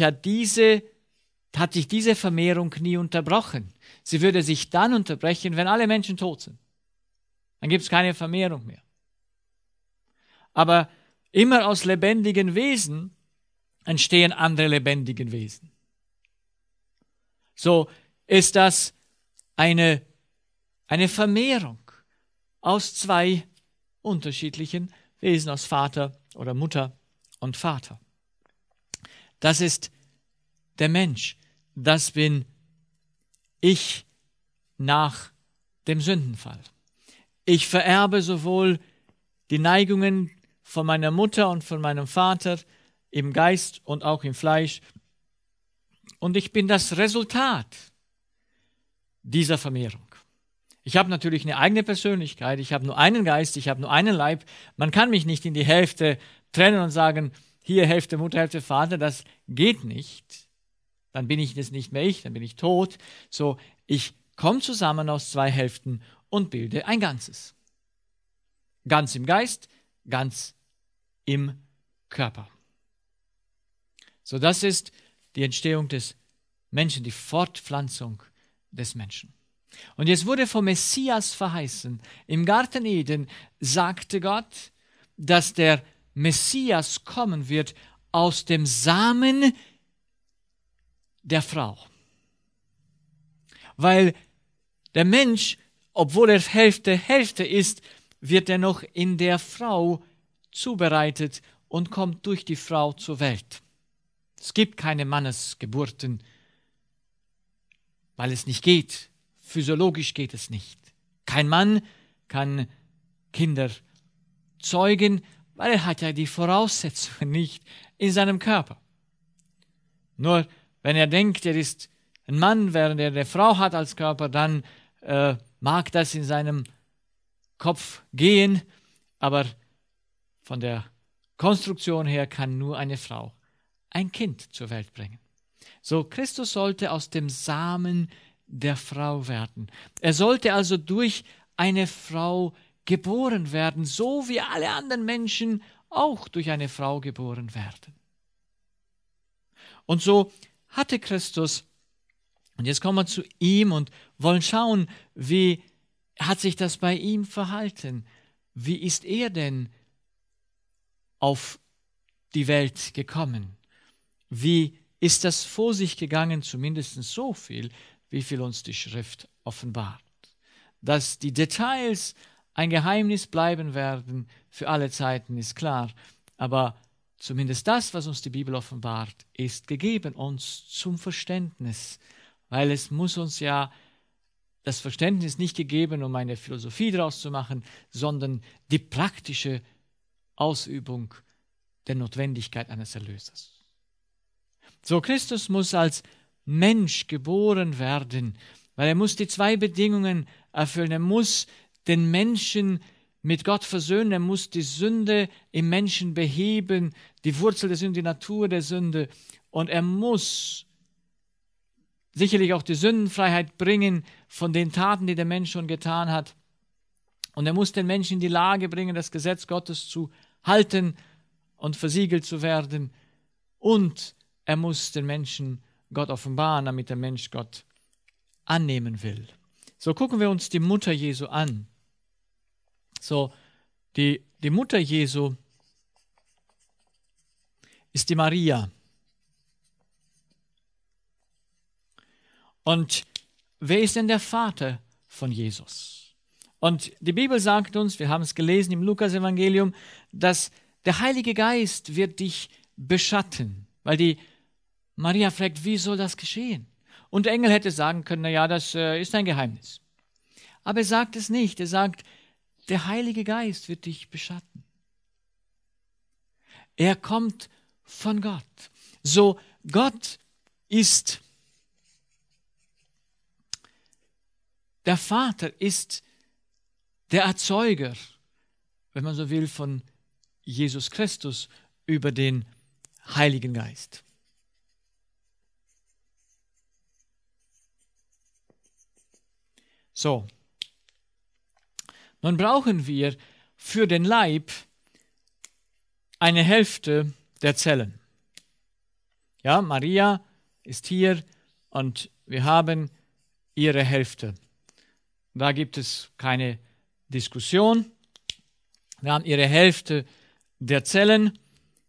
diese Vermehrung nie unterbrochen. Sie würde sich dann unterbrechen, wenn alle Menschen tot sind. Dann gibt es keine Vermehrung mehr. Aber immer aus lebendigen Wesen entstehen andere lebendige Wesen. So ist das eine Vermehrung aus zwei unterschiedlichen Wesen, aus Vater oder Mutter und Vater. Das ist der Mensch. Das bin ich nach dem Sündenfall. Ich vererbe sowohl die Neigungen von meiner Mutter und von meinem Vater im Geist und auch im Fleisch. Und ich bin das Resultat dieser Vermehrung. Ich habe natürlich eine eigene Persönlichkeit, ich habe nur einen Geist, ich habe nur einen Leib. Man kann mich nicht in die Hälfte trennen und sagen, hier Hälfte Mutter, Hälfte Vater, das geht nicht. Dann bin ich das nicht mehr ich, dann bin ich tot. So, ich komme zusammen aus zwei Hälften und bilde ein Ganzes. Ganz im Geist, ganz im Körper. So, das ist die Entstehung des Menschen, die Fortpflanzung des Menschen. Und jetzt wurde vom Messias verheißen. Im Garten Eden sagte Gott, dass der Messias kommen wird aus dem Samen der Frau. Weil der Mensch, obwohl er Hälfte ist, wird er noch in der Frau zubereitet und kommt durch die Frau zur Welt. Es gibt keine Mannesgeburten, weil es nicht geht. Physiologisch geht es nicht. Kein Mann kann Kinder zeugen, weil er hat ja die Voraussetzungen nicht in seinem Körper. Nur wenn er denkt, er ist ein Mann, während er eine Frau hat als Körper, dann mag das in seinem Kopf gehen, aber von der Konstruktion her kann nur eine Frau ein Kind zur Welt bringen. So, Christus sollte aus dem Samen der Frau werden. Er sollte also durch eine Frau geboren werden, so wie alle anderen Menschen auch durch eine Frau geboren werden. Und so hatte Christus, und jetzt kommen wir zu ihm und wollen schauen, wie hat sich das bei ihm verhalten? Wie ist er denn auf die Welt gekommen? Wie ist das vor sich gegangen? Zumindest so viel, wie viel uns die Schrift offenbart. Dass die Details ein Geheimnis bleiben werden für alle Zeiten, ist klar. Aber zumindest das, was uns die Bibel offenbart, ist gegeben uns zum Verständnis. Weil es muss uns ja das Verständnis nicht gegeben, um eine Philosophie daraus zu machen, sondern die praktische Ausübung der Notwendigkeit eines Erlösers. So, Christus muss als Mensch geboren werden, weil er muss die zwei Bedingungen erfüllen. Er muss den Menschen mit Gott versöhnen, er muss die Sünde im Menschen beheben, die Wurzel der Sünde, die Natur der Sünde, und er muss sicherlich auch die Sündenfreiheit bringen von den Taten, die der Mensch schon getan hat. Und er muss den Menschen in die Lage bringen, das Gesetz Gottes zu halten und versiegelt zu werden. Und er muss den Menschen Gott offenbaren, damit der Mensch Gott annehmen will. So, gucken wir uns die Mutter Jesu an. So, die Mutter Jesu ist die Maria. Und wer ist denn der Vater von Jesus? Und die Bibel sagt uns, wir haben es gelesen im Lukas-Evangelium, dass der Heilige Geist wird dich beschatten, weil die Maria fragt, wie soll das geschehen? Und der Engel hätte sagen können, naja, das ist ein Geheimnis. Aber er sagt es nicht, er sagt, der Heilige Geist wird dich beschatten. Er kommt von Gott. So, Gott ist, der Vater ist der Erzeuger, wenn man so will, von Jesus Christus über den Heiligen Geist. So, nun brauchen wir für den Leib eine Hälfte der Zellen. Ja, Maria ist hier und wir haben ihre Hälfte. Da gibt es keine Diskussion. Wir haben ihre Hälfte der Zellen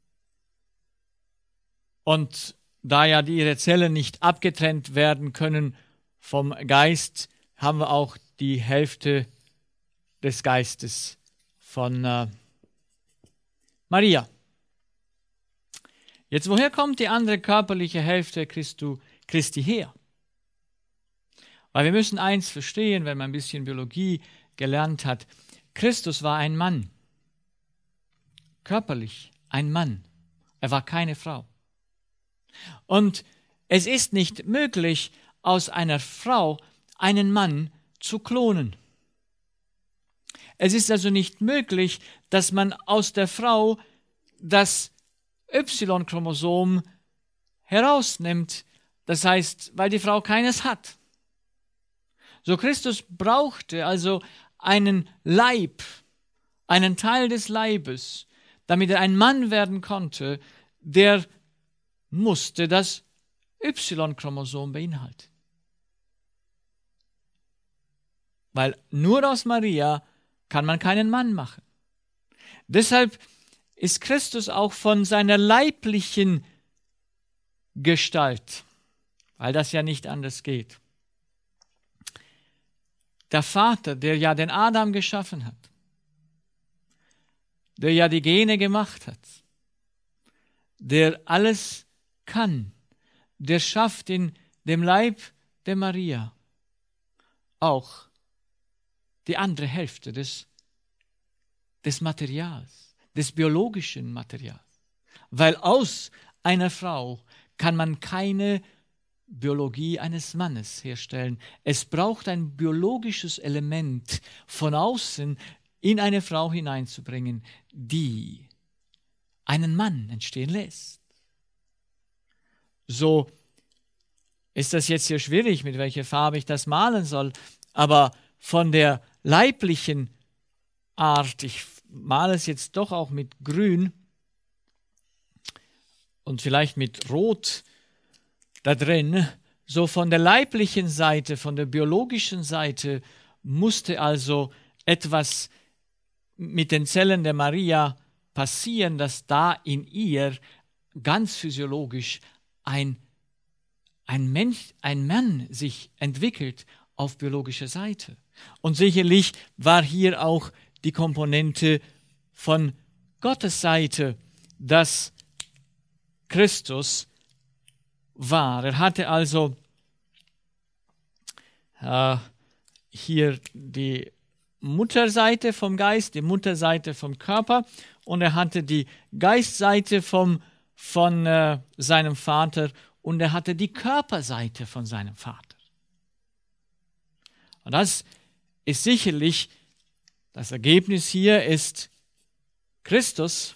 und da ja ihre Zellen nicht abgetrennt werden können vom Geist, haben wir auch die Hälfte des Geistes von Maria. Jetzt, woher kommt die andere körperliche Hälfte Christi her? Weil wir müssen eins verstehen, wenn man ein bisschen Biologie gelernt hat. Christus war ein Mann. Körperlich ein Mann. Er war keine Frau. Und es ist nicht möglich, aus einer Frau einen Mann zu klonen. Es ist also nicht möglich, dass man aus der Frau das Y-Chromosom herausnimmt, das heißt, weil die Frau keines hat. So Christus brauchte also einen Leib, einen Teil des Leibes, damit er ein Mann werden konnte, der musste das Y-Chromosom beinhalten. Weil nur aus Maria kann man keinen Mann machen. Deshalb ist Christus auch von seiner leiblichen Gestalt, weil das ja nicht anders geht. Der Vater, der ja den Adam geschaffen hat, der ja die Gene gemacht hat, der alles kann, der schafft in dem Leib der Maria auch die andere Hälfte des Materials, des biologischen Materials. Weil aus einer Frau kann man keine Biologie eines Mannes herstellen. Es braucht ein biologisches Element von außen in eine Frau hineinzubringen, die einen Mann entstehen lässt. So ist das jetzt hier schwierig, mit welcher Farbe ich das malen soll, aber von der leiblichen Art, ich male es jetzt doch auch mit Grün und vielleicht mit Rot da drin, so von der leiblichen Seite, von der biologischen Seite musste also etwas mit den Zellen der Maria passieren, dass da in ihr ganz physiologisch ein Mann sich entwickelt auf biologischer Seite. Und sicherlich war hier auch die Komponente von Gottes Seite, dass Christus war. Er hatte also hier die Mutterseite vom Geist, die Mutterseite vom Körper und er hatte die Geistseite von seinem Vater und er hatte die Körperseite von seinem Vater. Und das ist sicherlich, das Ergebnis hier ist Christus,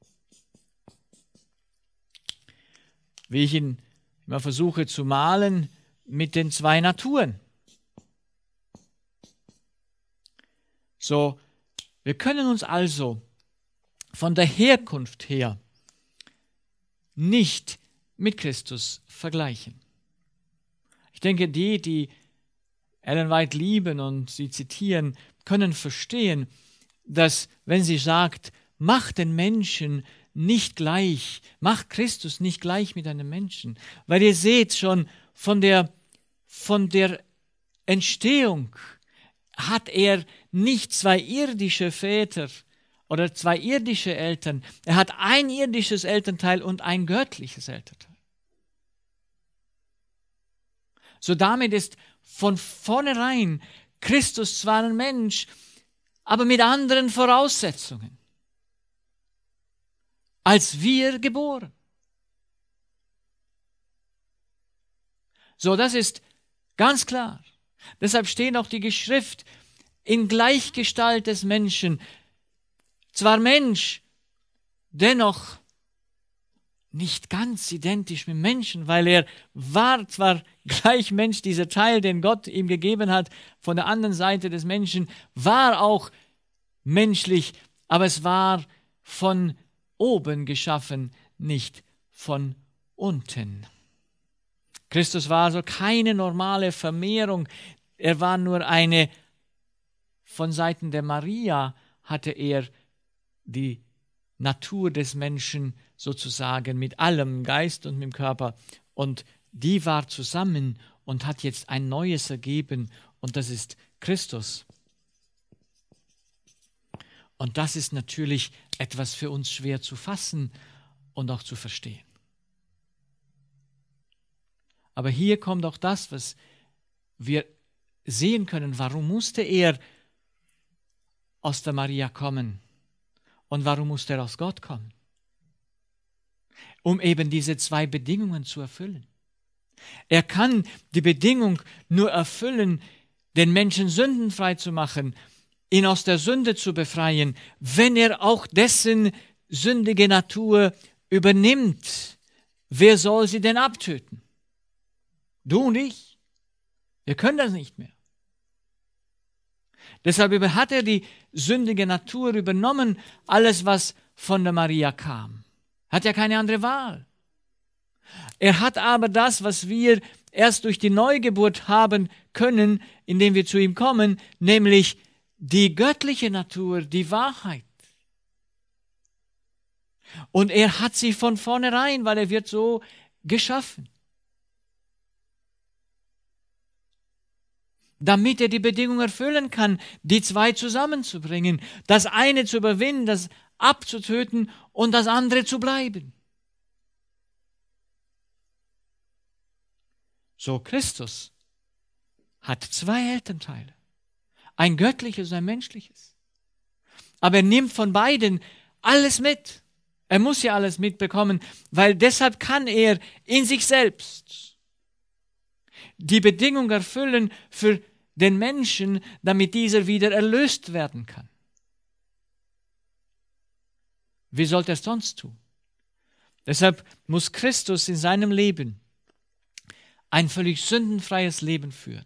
wie ich ihn immer versuche zu malen, mit den zwei Naturen. So, wir können uns also von der Herkunft her nicht mit Christus vergleichen. Ich denke, die Ellen White lieben und sie zitieren, können verstehen, dass wenn sie sagt, macht den Menschen nicht gleich, macht Christus nicht gleich mit einem Menschen, weil ihr seht schon von der Entstehung hat er nicht zwei irdische Väter oder zwei irdische Eltern, er hat ein irdisches Elternteil und ein göttliches Elternteil. So damit ist von vornherein Christus zwar ein Mensch, aber mit anderen Voraussetzungen als wir geboren. So, das ist ganz klar. Deshalb steht auch die Schrift in Gleichgestalt des Menschen. Zwar Mensch, dennoch nicht ganz identisch mit Menschen, weil er war zwar gleich Mensch, dieser Teil, den Gott ihm gegeben hat, von der anderen Seite des Menschen, war auch menschlich, aber es war von oben geschaffen, nicht von unten. Christus war also keine normale Vermehrung, er war nur eine, von Seiten der Maria hatte er die Natur des Menschen sozusagen mit allem Geist und mit dem Körper, und die war zusammen und hat jetzt ein Neues ergeben, und das ist Christus. Und das ist natürlich etwas für uns schwer zu fassen und auch zu verstehen. Aber hier kommt auch das, was wir sehen können. Warum musste er aus der Maria kommen? Und warum musste er aus Gott kommen? Um eben diese zwei Bedingungen zu erfüllen. Er kann die Bedingung nur erfüllen, den Menschen sündenfrei zu machen, ihn aus der Sünde zu befreien, wenn er auch dessen sündige Natur übernimmt. Wer soll sie denn abtöten? Du und ich. Wir können das nicht mehr. Deshalb hat er die sündige Natur übernommen, alles, was von der Maria kam. Hat ja keine andere Wahl. Er hat aber das, was wir erst durch die Neugeburt haben können, indem wir zu ihm kommen, nämlich die göttliche Natur, die Wahrheit. Und er hat sie von vornherein, weil er wird so geschaffen. Damit er die Bedingung erfüllen kann, die zwei zusammenzubringen, das eine zu überwinden, das abzutöten und das andere zu bleiben. So, Christus hat zwei Elternteile, ein göttliches und ein menschliches. Aber er nimmt von beiden alles mit. Er muss ja alles mitbekommen, weil deshalb kann er in sich selbst die Bedingung erfüllen für den Menschen, damit dieser wieder erlöst werden kann. Wie sollte er es sonst tun? Deshalb muss Christus in seinem Leben ein völlig sündenfreies Leben führen.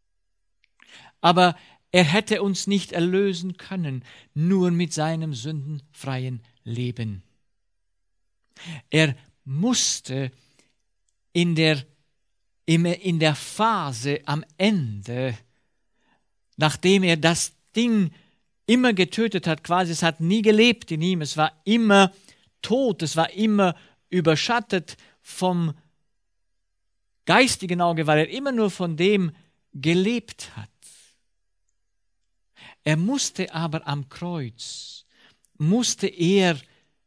Aber er hätte uns nicht erlösen können, nur mit seinem sündenfreien Leben. Er musste in der Phase am Ende, nachdem er das Ding immer getötet hat, quasi es hat nie gelebt in ihm, es war immer tot, es war immer überschattet vom geistigen Auge, weil er immer nur von dem gelebt hat. Er musste aber am Kreuz, musste er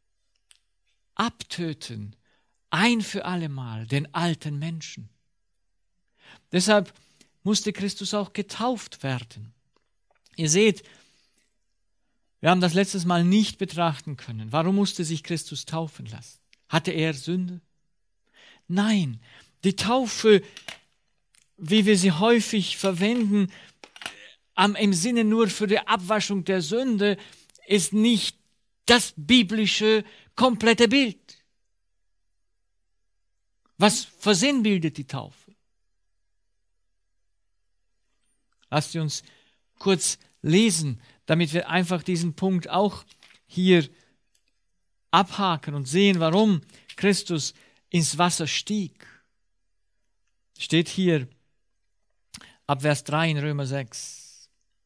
abtöten, ein für allemal, den alten Menschen. Deshalb musste Christus auch getauft werden. Ihr seht, wir haben das letztes Mal nicht betrachten können. Warum musste sich Christus taufen lassen? Hatte er Sünde? Nein, die Taufe, wie wir sie häufig verwenden, im Sinne nur für die Abwaschung der Sünde, ist nicht das biblische komplette Bild. Was versinnbildet die Taufe? Lasst uns kurz lesen, damit wir einfach diesen Punkt auch hier abhaken und sehen, warum Christus ins Wasser stieg. Steht hier ab Vers 3 in Römer 6.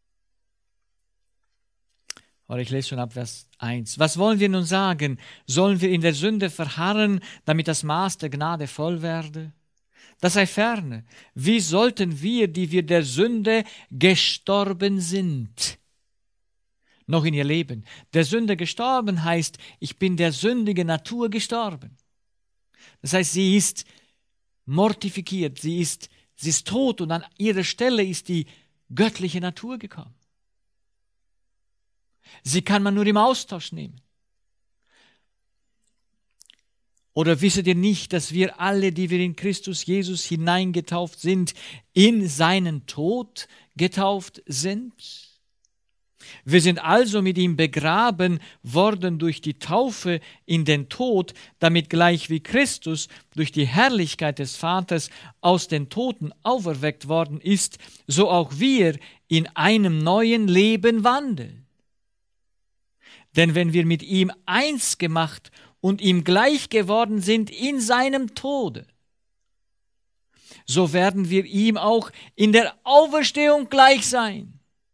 Oder ich lese schon ab Vers 1. Was wollen wir nun sagen? Sollen wir in der Sünde verharren, damit das Maß der Gnade voll werde? Das sei ferne. Wie sollten wir, die wir der Sünde gestorben sind, noch in ihr leben? Der Sünde gestorben heißt, ich bin der sündigen Natur gestorben. Das heißt, sie ist mortifiziert, sie ist tot und an ihrer Stelle ist die göttliche Natur gekommen. Sie kann man nur im Austausch nehmen. Oder wisset ihr nicht, dass wir alle, die wir in Christus Jesus hineingetauft sind, in seinen Tod getauft sind? Wir sind also mit ihm begraben worden durch die Taufe in den Tod, damit gleich wie Christus durch die Herrlichkeit des Vaters aus den Toten auferweckt worden ist, so auch wir in einem neuen Leben wandeln. Denn wenn wir mit ihm eins gemacht und ihm gleich geworden sind in seinem Tode, so werden wir ihm auch in der Auferstehung gleich sein.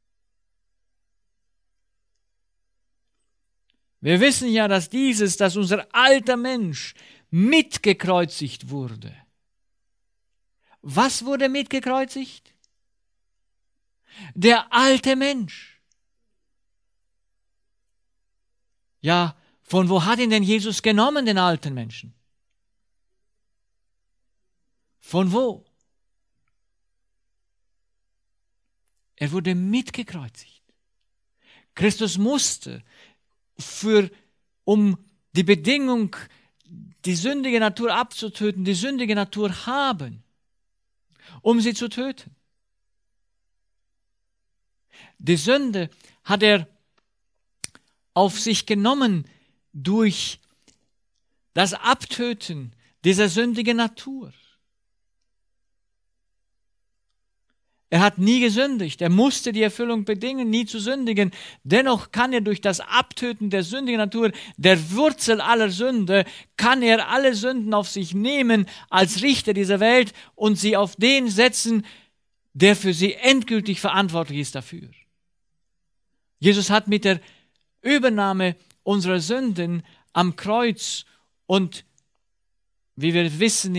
Wir wissen ja, dass unser alter Mensch mitgekreuzigt wurde. Was wurde mitgekreuzigt? Der alte Mensch. Ja, von wo hat ihn denn Jesus genommen, den alten Menschen? Von wo? Er wurde mitgekreuzigt. Christus musste um die Bedingung, die sündige Natur abzutöten, die sündige Natur haben, um sie zu töten. Die Sünde hat er auf sich genommen durch das Abtöten dieser sündigen Natur. Er hat nie gesündigt. Er musste die Erfüllung bedingen, nie zu sündigen. Dennoch kann er durch das Abtöten der sündigen Natur, der Wurzel aller Sünde, kann er alle Sünden auf sich nehmen als Richter dieser Welt und sie auf den setzen, der für sie endgültig verantwortlich ist dafür. Jesus hat mit der Übernahme unserer Sünden am Kreuz und, wie wir wissen,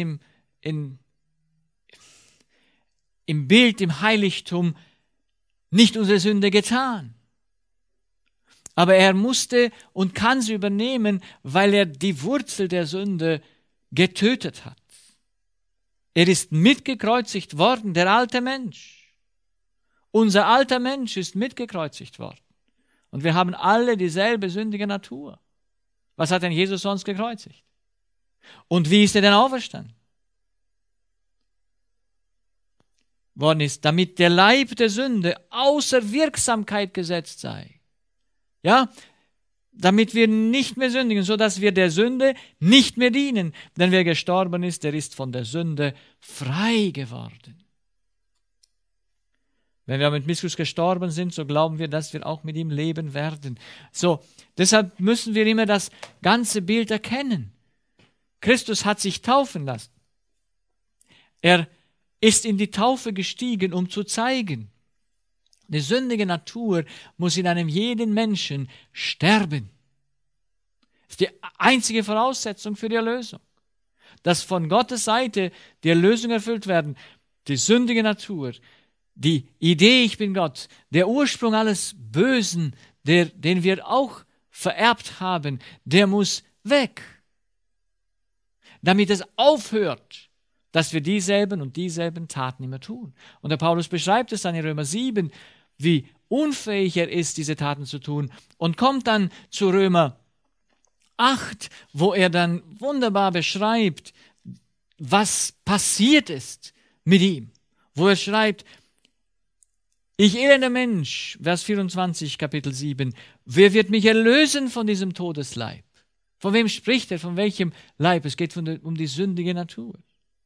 im Bild, im Heiligtum, nicht unsere Sünde getan. Aber er musste und kann sie übernehmen, weil er die Wurzel der Sünde getötet hat. Er ist mitgekreuzigt worden, der alte Mensch. Unser alter Mensch ist mitgekreuzigt worden. Und wir haben alle dieselbe sündige Natur. Was hat denn Jesus sonst gekreuzigt? Und wie ist er denn auferstanden? Worden ist, damit der Leib der Sünde außer Wirksamkeit gesetzt sei. Ja, damit wir nicht mehr sündigen, so dass wir der Sünde nicht mehr dienen. Denn wer gestorben ist, der ist von der Sünde frei geworden. Wenn wir mit Christus gestorben sind, so glauben wir, dass wir auch mit ihm leben werden. So, deshalb müssen wir immer das ganze Bild erkennen. Christus hat sich taufen lassen. Er ist in die Taufe gestiegen, um zu zeigen, die sündige Natur muss in einem jeden Menschen sterben. Das ist die einzige Voraussetzung für die Erlösung. Dass von Gottes Seite die Erlösung erfüllt werden, die sündige Natur, die Idee, ich bin Gott, der Ursprung alles Bösen, den wir auch vererbt haben, der muss weg. Damit es aufhört, dass wir dieselben Taten immer tun. Und der Paulus beschreibt es dann in Römer 7, wie unfähig er ist, diese Taten zu tun. Und kommt dann zu Römer 8, wo er dann wunderbar beschreibt, was passiert ist mit ihm. Wo er schreibt, ich elender Mensch, Vers 24, Kapitel 7, wer wird mich erlösen von diesem Todesleib? Von wem spricht er? Von welchem Leib? Es geht um die sündige Natur.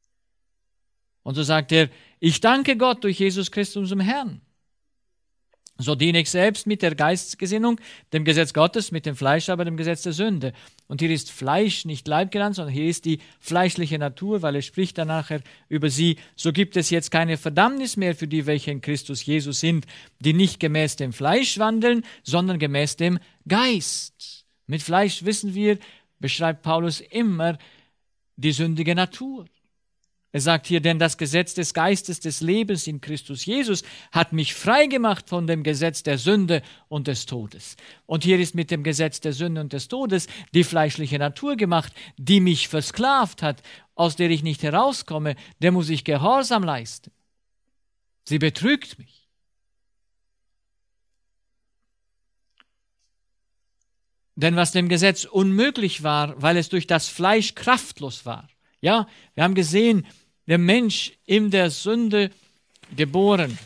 Und so sagt er, ich danke Gott durch Jesus Christus, unserem Herrn. So diene ich selbst mit der Geistesgesinnung, dem Gesetz Gottes, mit dem Fleisch aber dem Gesetz der Sünde. Und hier ist Fleisch nicht Leib genannt, sondern hier ist die fleischliche Natur, weil er spricht dann nachher über sie. So gibt es jetzt keine Verdammnis mehr für die, welche in Christus Jesus sind, die nicht gemäß dem Fleisch wandeln, sondern gemäß dem Geist. Mit Fleisch, wissen wir, beschreibt Paulus immer die sündige Natur. Er sagt hier, denn das Gesetz des Geistes des Lebens in Christus Jesus hat mich frei gemacht von dem Gesetz der Sünde und des Todes. Und hier ist mit dem Gesetz der Sünde und des Todes die fleischliche Natur gemacht, die mich versklavt hat, aus der ich nicht herauskomme, der muss ich Gehorsam leisten. Sie betrügt mich. Denn was dem Gesetz unmöglich war, weil es durch das Fleisch kraftlos war. Ja, wir haben gesehen, der Mensch in der Sünde geboren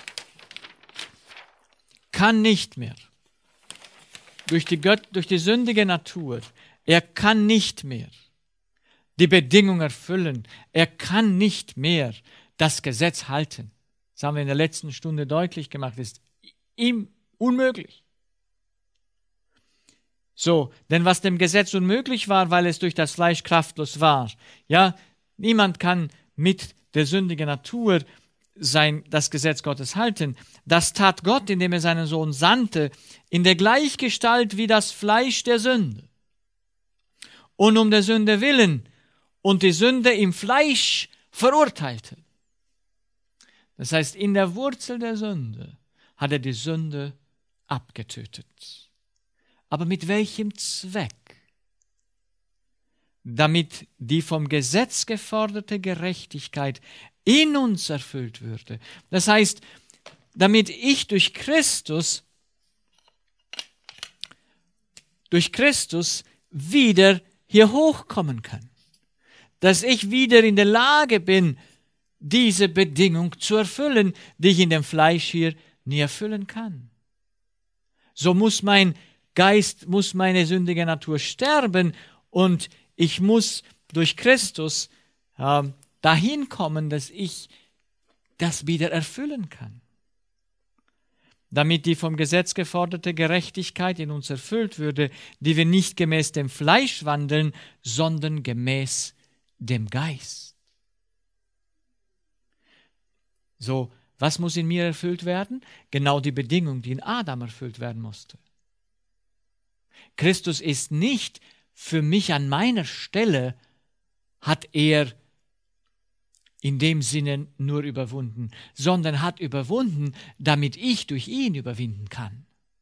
kann nicht mehr durch die sündige Natur, er kann nicht mehr die Bedingung erfüllen, er kann nicht mehr das Gesetz halten. Das haben wir in der letzten Stunde deutlich gemacht, ist ihm unmöglich. So, denn was dem Gesetz unmöglich war, weil es durch das Fleisch kraftlos war. Ja, niemand kann mit der sündigen Natur das Gesetz Gottes halten. Das tat Gott, indem er seinen Sohn sandte, in der Gleichgestalt wie das Fleisch der Sünde. Und um der Sünde willen und die Sünde im Fleisch verurteilte. Das heißt, in der Wurzel der Sünde hat er die Sünde abgetötet. Aber mit welchem Zweck? Damit die vom Gesetz geforderte Gerechtigkeit in uns erfüllt würde. Das heißt, damit ich durch Christus wieder hier hochkommen kann. Dass ich wieder in der Lage bin, diese Bedingung zu erfüllen, die ich in dem Fleisch hier nie erfüllen kann. So muss mein Geist, muss meine sündige Natur sterben und ich muss durch Christus dahin kommen, dass ich das wieder erfüllen kann. Damit die vom Gesetz geforderte Gerechtigkeit in uns erfüllt würde, die wir nicht gemäß dem Fleisch wandeln, sondern gemäß dem Geist. So, was muss in mir erfüllt werden? Genau die Bedingung, die in Adam erfüllt werden musste. Christus ist nicht für mich an meiner Stelle, hat er in dem Sinne nur überwunden, sondern hat überwunden, damit ich durch ihn überwinden kann.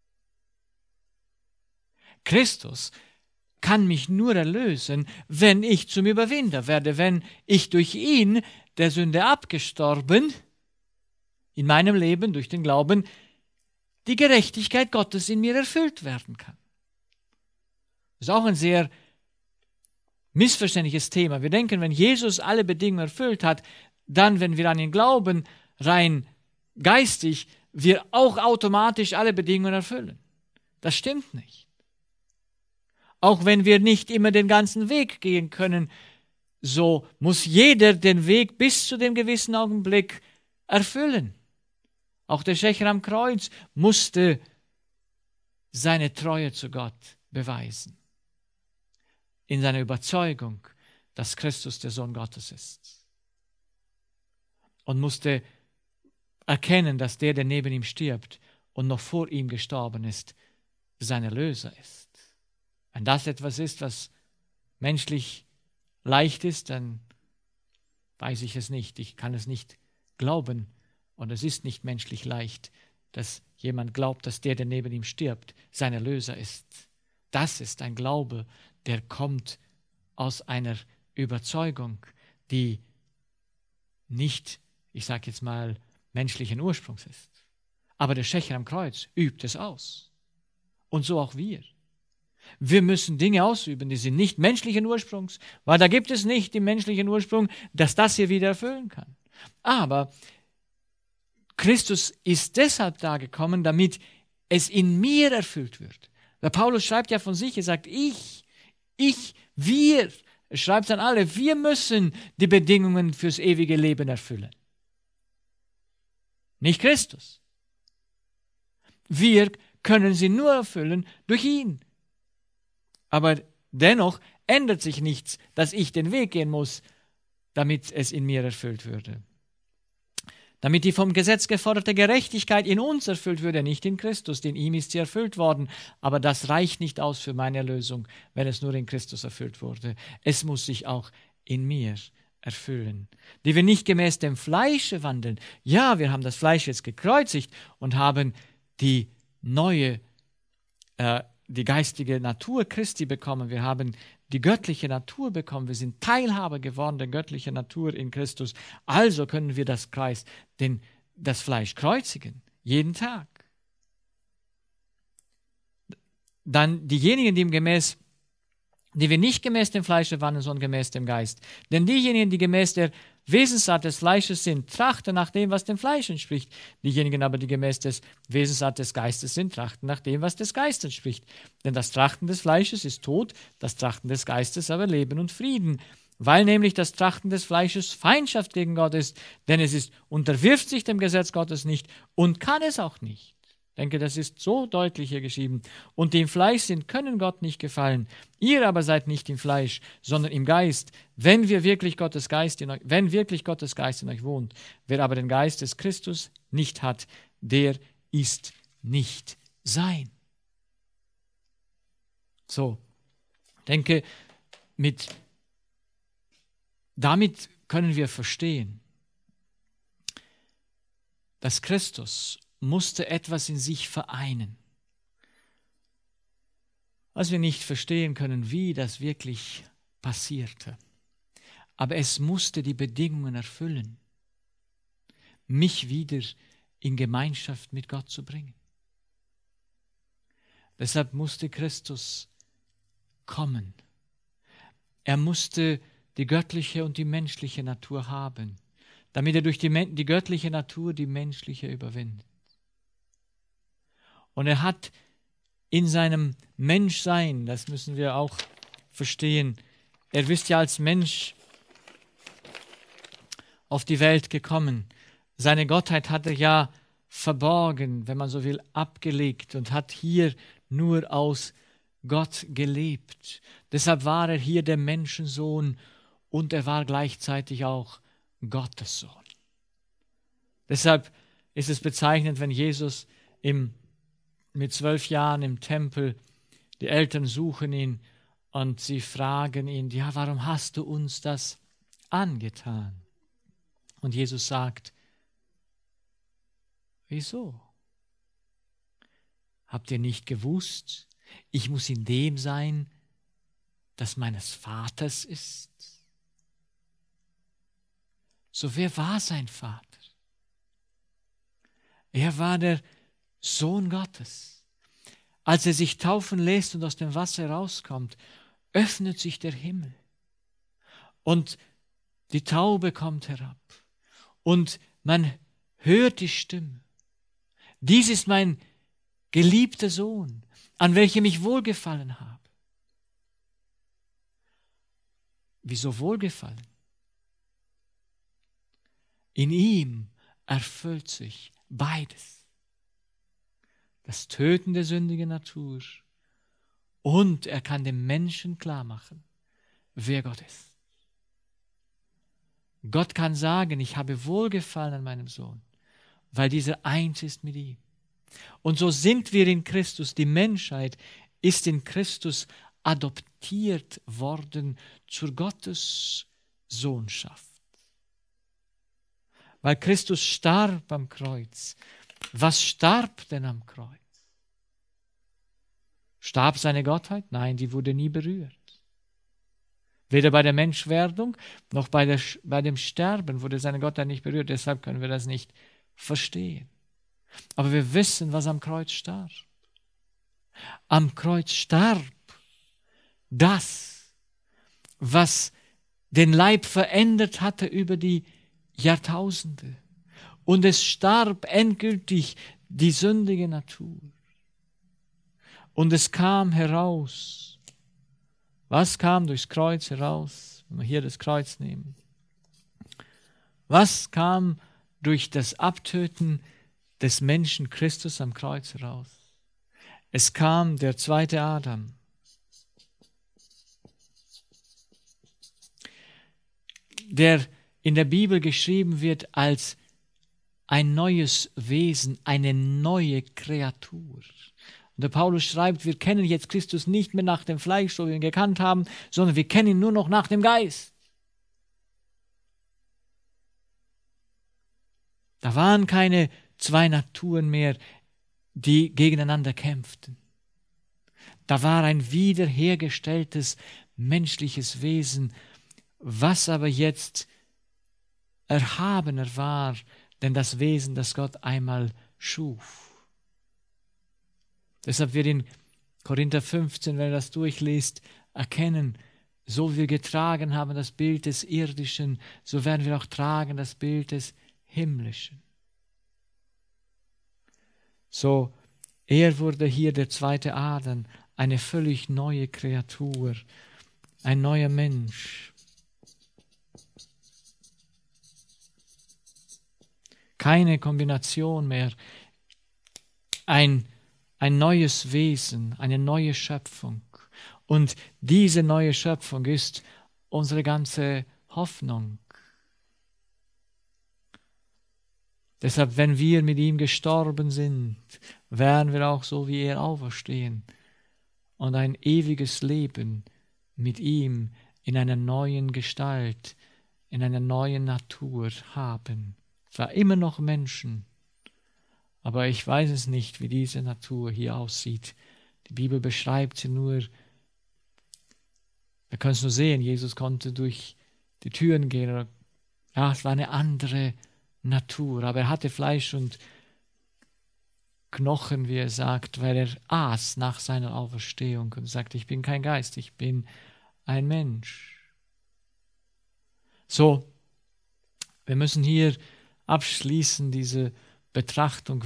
Christus kann mich nur erlösen, wenn ich zum Überwinder werde, wenn ich durch ihn der Sünde abgestorben, in meinem Leben durch den Glauben, die Gerechtigkeit Gottes in mir erfüllt werden kann. Das ist auch ein sehr missverständliches Thema. Wir denken, wenn Jesus alle Bedingungen erfüllt hat, dann, wenn wir an ihn glauben, rein geistig, wir auch automatisch alle Bedingungen erfüllen. Das stimmt nicht. Auch wenn wir nicht immer den ganzen Weg gehen können, so muss jeder den Weg bis zu dem gewissen Augenblick erfüllen. Auch der Schächer am Kreuz musste seine Treue zu Gott beweisen. In seiner Überzeugung, dass Christus der Sohn Gottes ist. Und musste erkennen, dass der neben ihm stirbt und noch vor ihm gestorben ist, sein Erlöser ist. Wenn das etwas ist, was menschlich leicht ist, dann weiß ich es nicht. Ich kann es nicht glauben. Und es ist nicht menschlich leicht, dass jemand glaubt, dass der neben ihm stirbt, sein Erlöser ist. Das ist ein Glaube, der kommt aus einer Überzeugung, die nicht, ich sage jetzt mal, menschlichen Ursprungs ist. Aber der Schächer am Kreuz übt es aus. Und so auch wir. Wir müssen Dinge ausüben, die sind nicht menschlichen Ursprungs, weil da gibt es nicht den menschlichen Ursprung, dass das hier wieder erfüllen kann. Aber Christus ist deshalb da gekommen, damit es in mir erfüllt wird. Der Paulus schreibt ja von sich, er sagt, wir, er schreibt an alle, wir müssen die Bedingungen fürs ewige Leben erfüllen. Nicht Christus. Wir können sie nur erfüllen durch ihn. Aber dennoch ändert sich nichts, dass ich den Weg gehen muss, damit es in mir erfüllt würde. Damit die vom Gesetz geforderte Gerechtigkeit in uns erfüllt würde, nicht in Christus, denn ihm ist sie erfüllt worden. Aber das reicht nicht aus für meine Erlösung, wenn es nur in Christus erfüllt wurde. Es muss sich auch in mir erfüllen. Die wir nicht gemäß dem Fleische wandeln. Ja, wir haben das Fleisch jetzt gekreuzigt und haben die geistige Natur Christi bekommen. Wir haben die göttliche Natur bekommen. Wir sind Teilhaber geworden der göttlichen Natur in Christus. Also können wir das Fleisch kreuzigen. Jeden Tag. dann diejenigen, die wir nicht gemäß dem Fleische wandeln, sondern gemäß dem Geist. Denn diejenigen, die gemäß der Wesensart des Fleisches sind, trachten nach dem, was dem Fleisch entspricht. Diejenigen aber, die gemäß des Wesensart des Geistes sind, trachten nach dem, was des Geistes entspricht. Denn das Trachten des Fleisches ist Tod, das Trachten des Geistes aber Leben und Frieden. Weil nämlich das Trachten des Fleisches Feindschaft gegen Gott ist, denn unterwirft sich dem Gesetz Gottes nicht und kann es auch nicht. Ich denke, das ist so deutlich hier geschrieben. Und die im Fleisch sind, können Gott nicht gefallen. Ihr aber seid nicht im Fleisch, sondern im Geist, wenn wirklich Gottes Geist in euch wohnt. Wer aber den Geist des Christus nicht hat, der ist nicht sein. So, ich denke, damit können wir verstehen, dass Christus musste etwas in sich vereinen, was wir nicht verstehen können, wie das wirklich passierte. Aber es musste die Bedingungen erfüllen, mich wieder in Gemeinschaft mit Gott zu bringen. Deshalb musste Christus kommen. Er musste die göttliche und die menschliche Natur haben, damit er durch die göttliche Natur die menschliche überwindet. Und er hat in seinem Menschsein, das müssen wir auch verstehen, er ist ja als Mensch auf die Welt gekommen. Seine Gottheit hat er ja verborgen, wenn man so will, abgelegt und hat hier nur aus Gott gelebt. Deshalb war er hier der Menschensohn und er war gleichzeitig auch Gottes Sohn. Deshalb ist es bezeichnend, wenn Jesus mit 12 Jahren im Tempel, die Eltern suchen ihn und sie fragen ihn, ja, warum hast du uns das angetan? Und Jesus sagt, wieso? Habt ihr nicht gewusst, ich muss in dem sein, das meines Vaters ist? So, wer war sein Vater? Er war der Sohn Gottes. Als er sich taufen lässt und aus dem Wasser herauskommt, öffnet sich der Himmel und die Taube kommt herab und man hört die Stimme. Dies ist mein geliebter Sohn, an welchem ich wohlgefallen habe. Wieso wohlgefallen? In ihm erfüllt sich beides. Das Töten der sündigen Natur und er kann dem Menschen klarmachen, wer Gott ist. Gott kann sagen, ich habe Wohlgefallen an meinem Sohn, weil dieser eins ist mit ihm. Und so sind wir in Christus, die Menschheit ist in Christus adoptiert worden zur Gottessohnschaft. Weil Christus starb am Kreuz. Was starb denn am Kreuz? Starb seine Gottheit? Nein, die wurde nie berührt. Weder bei der Menschwerdung noch bei dem Sterben wurde seine Gottheit nicht berührt. Deshalb können wir das nicht verstehen. Aber wir wissen, was am Kreuz starb. Am Kreuz starb das, was den Leib verändert hatte über die Jahrtausende. Und es starb endgültig die sündige Natur. Und es kam heraus. Was kam durchs Kreuz heraus? Wenn wir hier das Kreuz nehmen. Was kam durch das Abtöten des Menschen Christus am Kreuz heraus? Es kam der zweite Adam. Der in der Bibel geschrieben wird als ein neues Wesen, eine neue Kreatur. Und der Paulus schreibt, wir kennen jetzt Christus nicht mehr nach dem Fleisch, so wie wir ihn gekannt haben, sondern wir kennen ihn nur noch nach dem Geist. Da waren keine zwei Naturen mehr, die gegeneinander kämpften. Da war ein wiederhergestelltes menschliches Wesen, was aber jetzt erhabener war, denn das Wesen, das Gott einmal schuf. Deshalb wird in Korinther 15, wenn ihr das durchliest, erkennen, so wie wir getragen haben das Bild des Irdischen, so werden wir auch tragen das Bild des Himmlischen. So, er wurde hier der zweite Adam, eine völlig neue Kreatur, ein neuer Mensch. Keine Kombination mehr, ein neues Wesen, eine neue Schöpfung. Und diese neue Schöpfung ist unsere ganze Hoffnung. Deshalb, wenn wir mit ihm gestorben sind, werden wir auch so wie er auferstehen und ein ewiges Leben mit ihm in einer neuen Gestalt, in einer neuen Natur haben. Zwar immer noch Menschen, aber ich weiß es nicht, wie diese Natur hier aussieht. Die Bibel beschreibt sie nur. Wir können es nur sehen, Jesus konnte durch die Türen gehen. Ja, es war eine andere Natur, aber er hatte Fleisch und Knochen, wie er sagt, weil er aß nach seiner Auferstehung und sagte, ich bin kein Geist, ich bin ein Mensch. So, wir müssen hier abschließen, diese Betrachtung,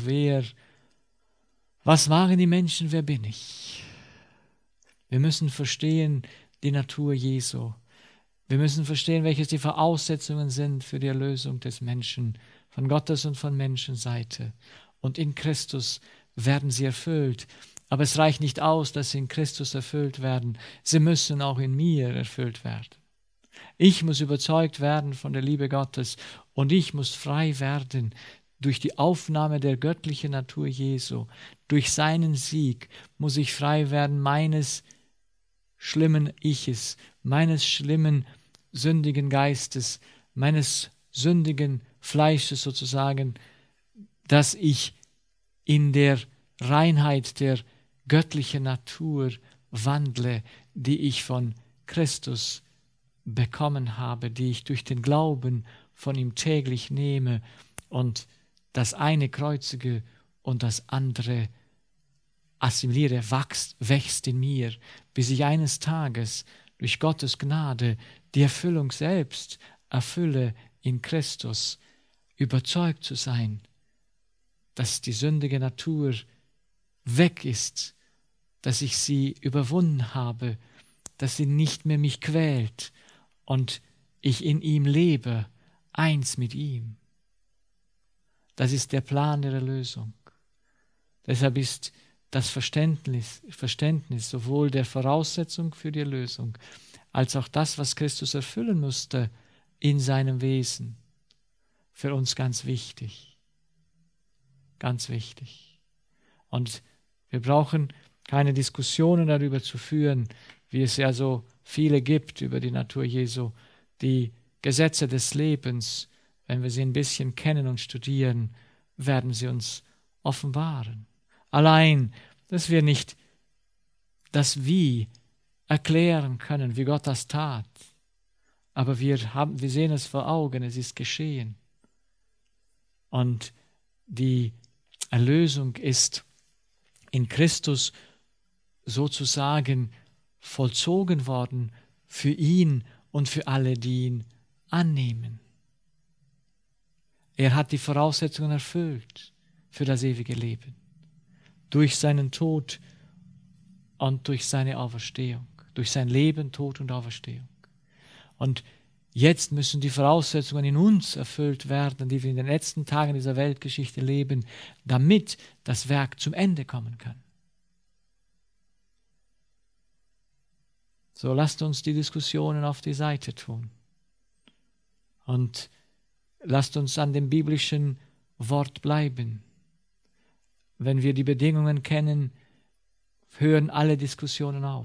was waren die Menschen, wer bin ich? Wir müssen verstehen die Natur Jesu. Wir müssen verstehen, welches die Voraussetzungen sind für die Erlösung des Menschen, von Gottes und von Menschenseite. Und in Christus werden sie erfüllt. Aber es reicht nicht aus, dass sie in Christus erfüllt werden. Sie müssen auch in mir erfüllt werden. Ich muss überzeugt werden von der Liebe Gottes und ich muss frei werden durch die Aufnahme der göttlichen Natur Jesu. Durch seinen Sieg muss ich frei werden meines schlimmen Iches, meines schlimmen sündigen Geistes, meines sündigen Fleisches sozusagen, dass ich in der Reinheit der göttlichen Natur wandle, die ich von Christus bekommen habe, die ich durch den Glauben von ihm täglich nehme und das eine kreuzige und das andere assimiliere, wächst in mir, bis ich eines Tages durch Gottes Gnade die Erfüllung selbst erfülle in Christus, überzeugt zu sein, dass die sündige Natur weg ist, dass ich sie überwunden habe, dass sie nicht mehr mich quält und ich in ihm lebe, eins mit ihm. Das ist der Plan der Erlösung. Deshalb ist das Verständnis sowohl der Voraussetzung für die Erlösung, als auch das, was Christus erfüllen musste in seinem Wesen, für uns ganz wichtig. Ganz wichtig. Und wir brauchen keine Diskussionen darüber zu führen, wie es ja so viele gibt über die Natur Jesu. Die Gesetze des Lebens, wenn wir sie ein bisschen kennen und studieren, werden sie uns offenbaren. Allein, dass wir nicht das Wie erklären können, wie Gott das tat. Aber wir sehen es vor Augen, es ist geschehen. Und die Erlösung ist in Christus sozusagen vollzogen worden für ihn und für alle, die ihn annehmen. Er hat die Voraussetzungen erfüllt für das ewige Leben. Durch seinen Tod und durch seine Auferstehung. Durch sein Leben, Tod und Auferstehung. Und jetzt müssen die Voraussetzungen in uns erfüllt werden, die wir in den letzten Tagen dieser Weltgeschichte leben, damit das Werk zum Ende kommen kann. So lasst uns die Diskussionen auf die Seite tun. Und lasst uns an dem biblischen Wort bleiben. Wenn wir die Bedingungen kennen, hören alle Diskussionen auf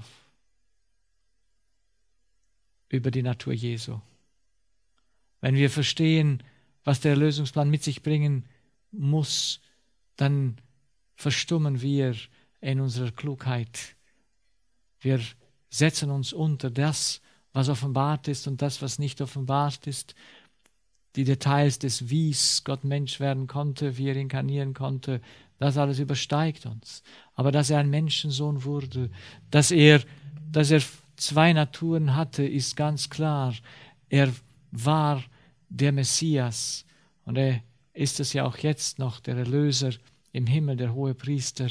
über die Natur Jesu. Wenn wir verstehen, was der Erlösungsplan mit sich bringen muss, dann verstummen wir in unserer Klugheit. Wir setzen uns unter das, was offenbart ist und das, was nicht offenbart ist. Die Details des Wies Gott Mensch werden konnte, wie er inkarnieren konnte, Das alles übersteigt uns. Aber dass er ein Menschensohn wurde, dass er 2 Naturen hatte, ist ganz klar. Er war der Messias und er ist es ja auch jetzt noch, der Erlöser im Himmel, der Hohepriester.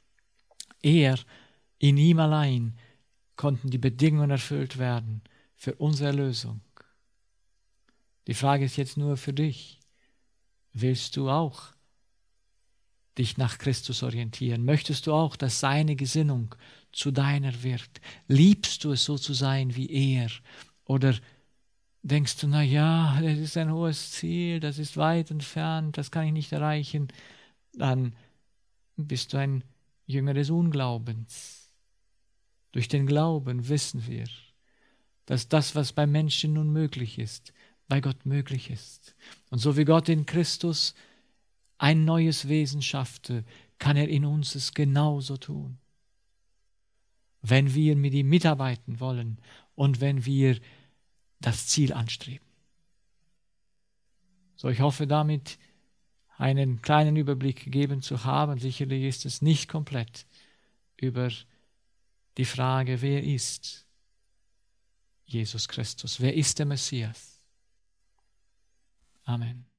In ihm allein konnten die Bedingungen erfüllt werden für unsere Erlösung. Die Frage ist jetzt nur für dich. Willst du auch dich nach Christus orientieren? Möchtest du auch, dass seine Gesinnung zu deiner wird? Liebst du es, so zu sein wie er? Oder denkst du, na ja, das ist ein hohes Ziel, das ist weit entfernt, das kann ich nicht erreichen? Dann bist du ein Jünger des Unglaubens. Durch den Glauben wissen wir, dass das, was beim Menschen nun möglich ist, bei Gott möglich ist. Und so wie Gott in Christus ein neues Wesen schaffte, kann er in uns es genauso tun. Wenn wir mit ihm mitarbeiten wollen und wenn wir das Ziel anstreben. So, ich hoffe damit einen kleinen Überblick gegeben zu haben. Sicherlich ist es nicht komplett über die Frage, wer ist Jesus Christus? Wer ist der Messias? Amen.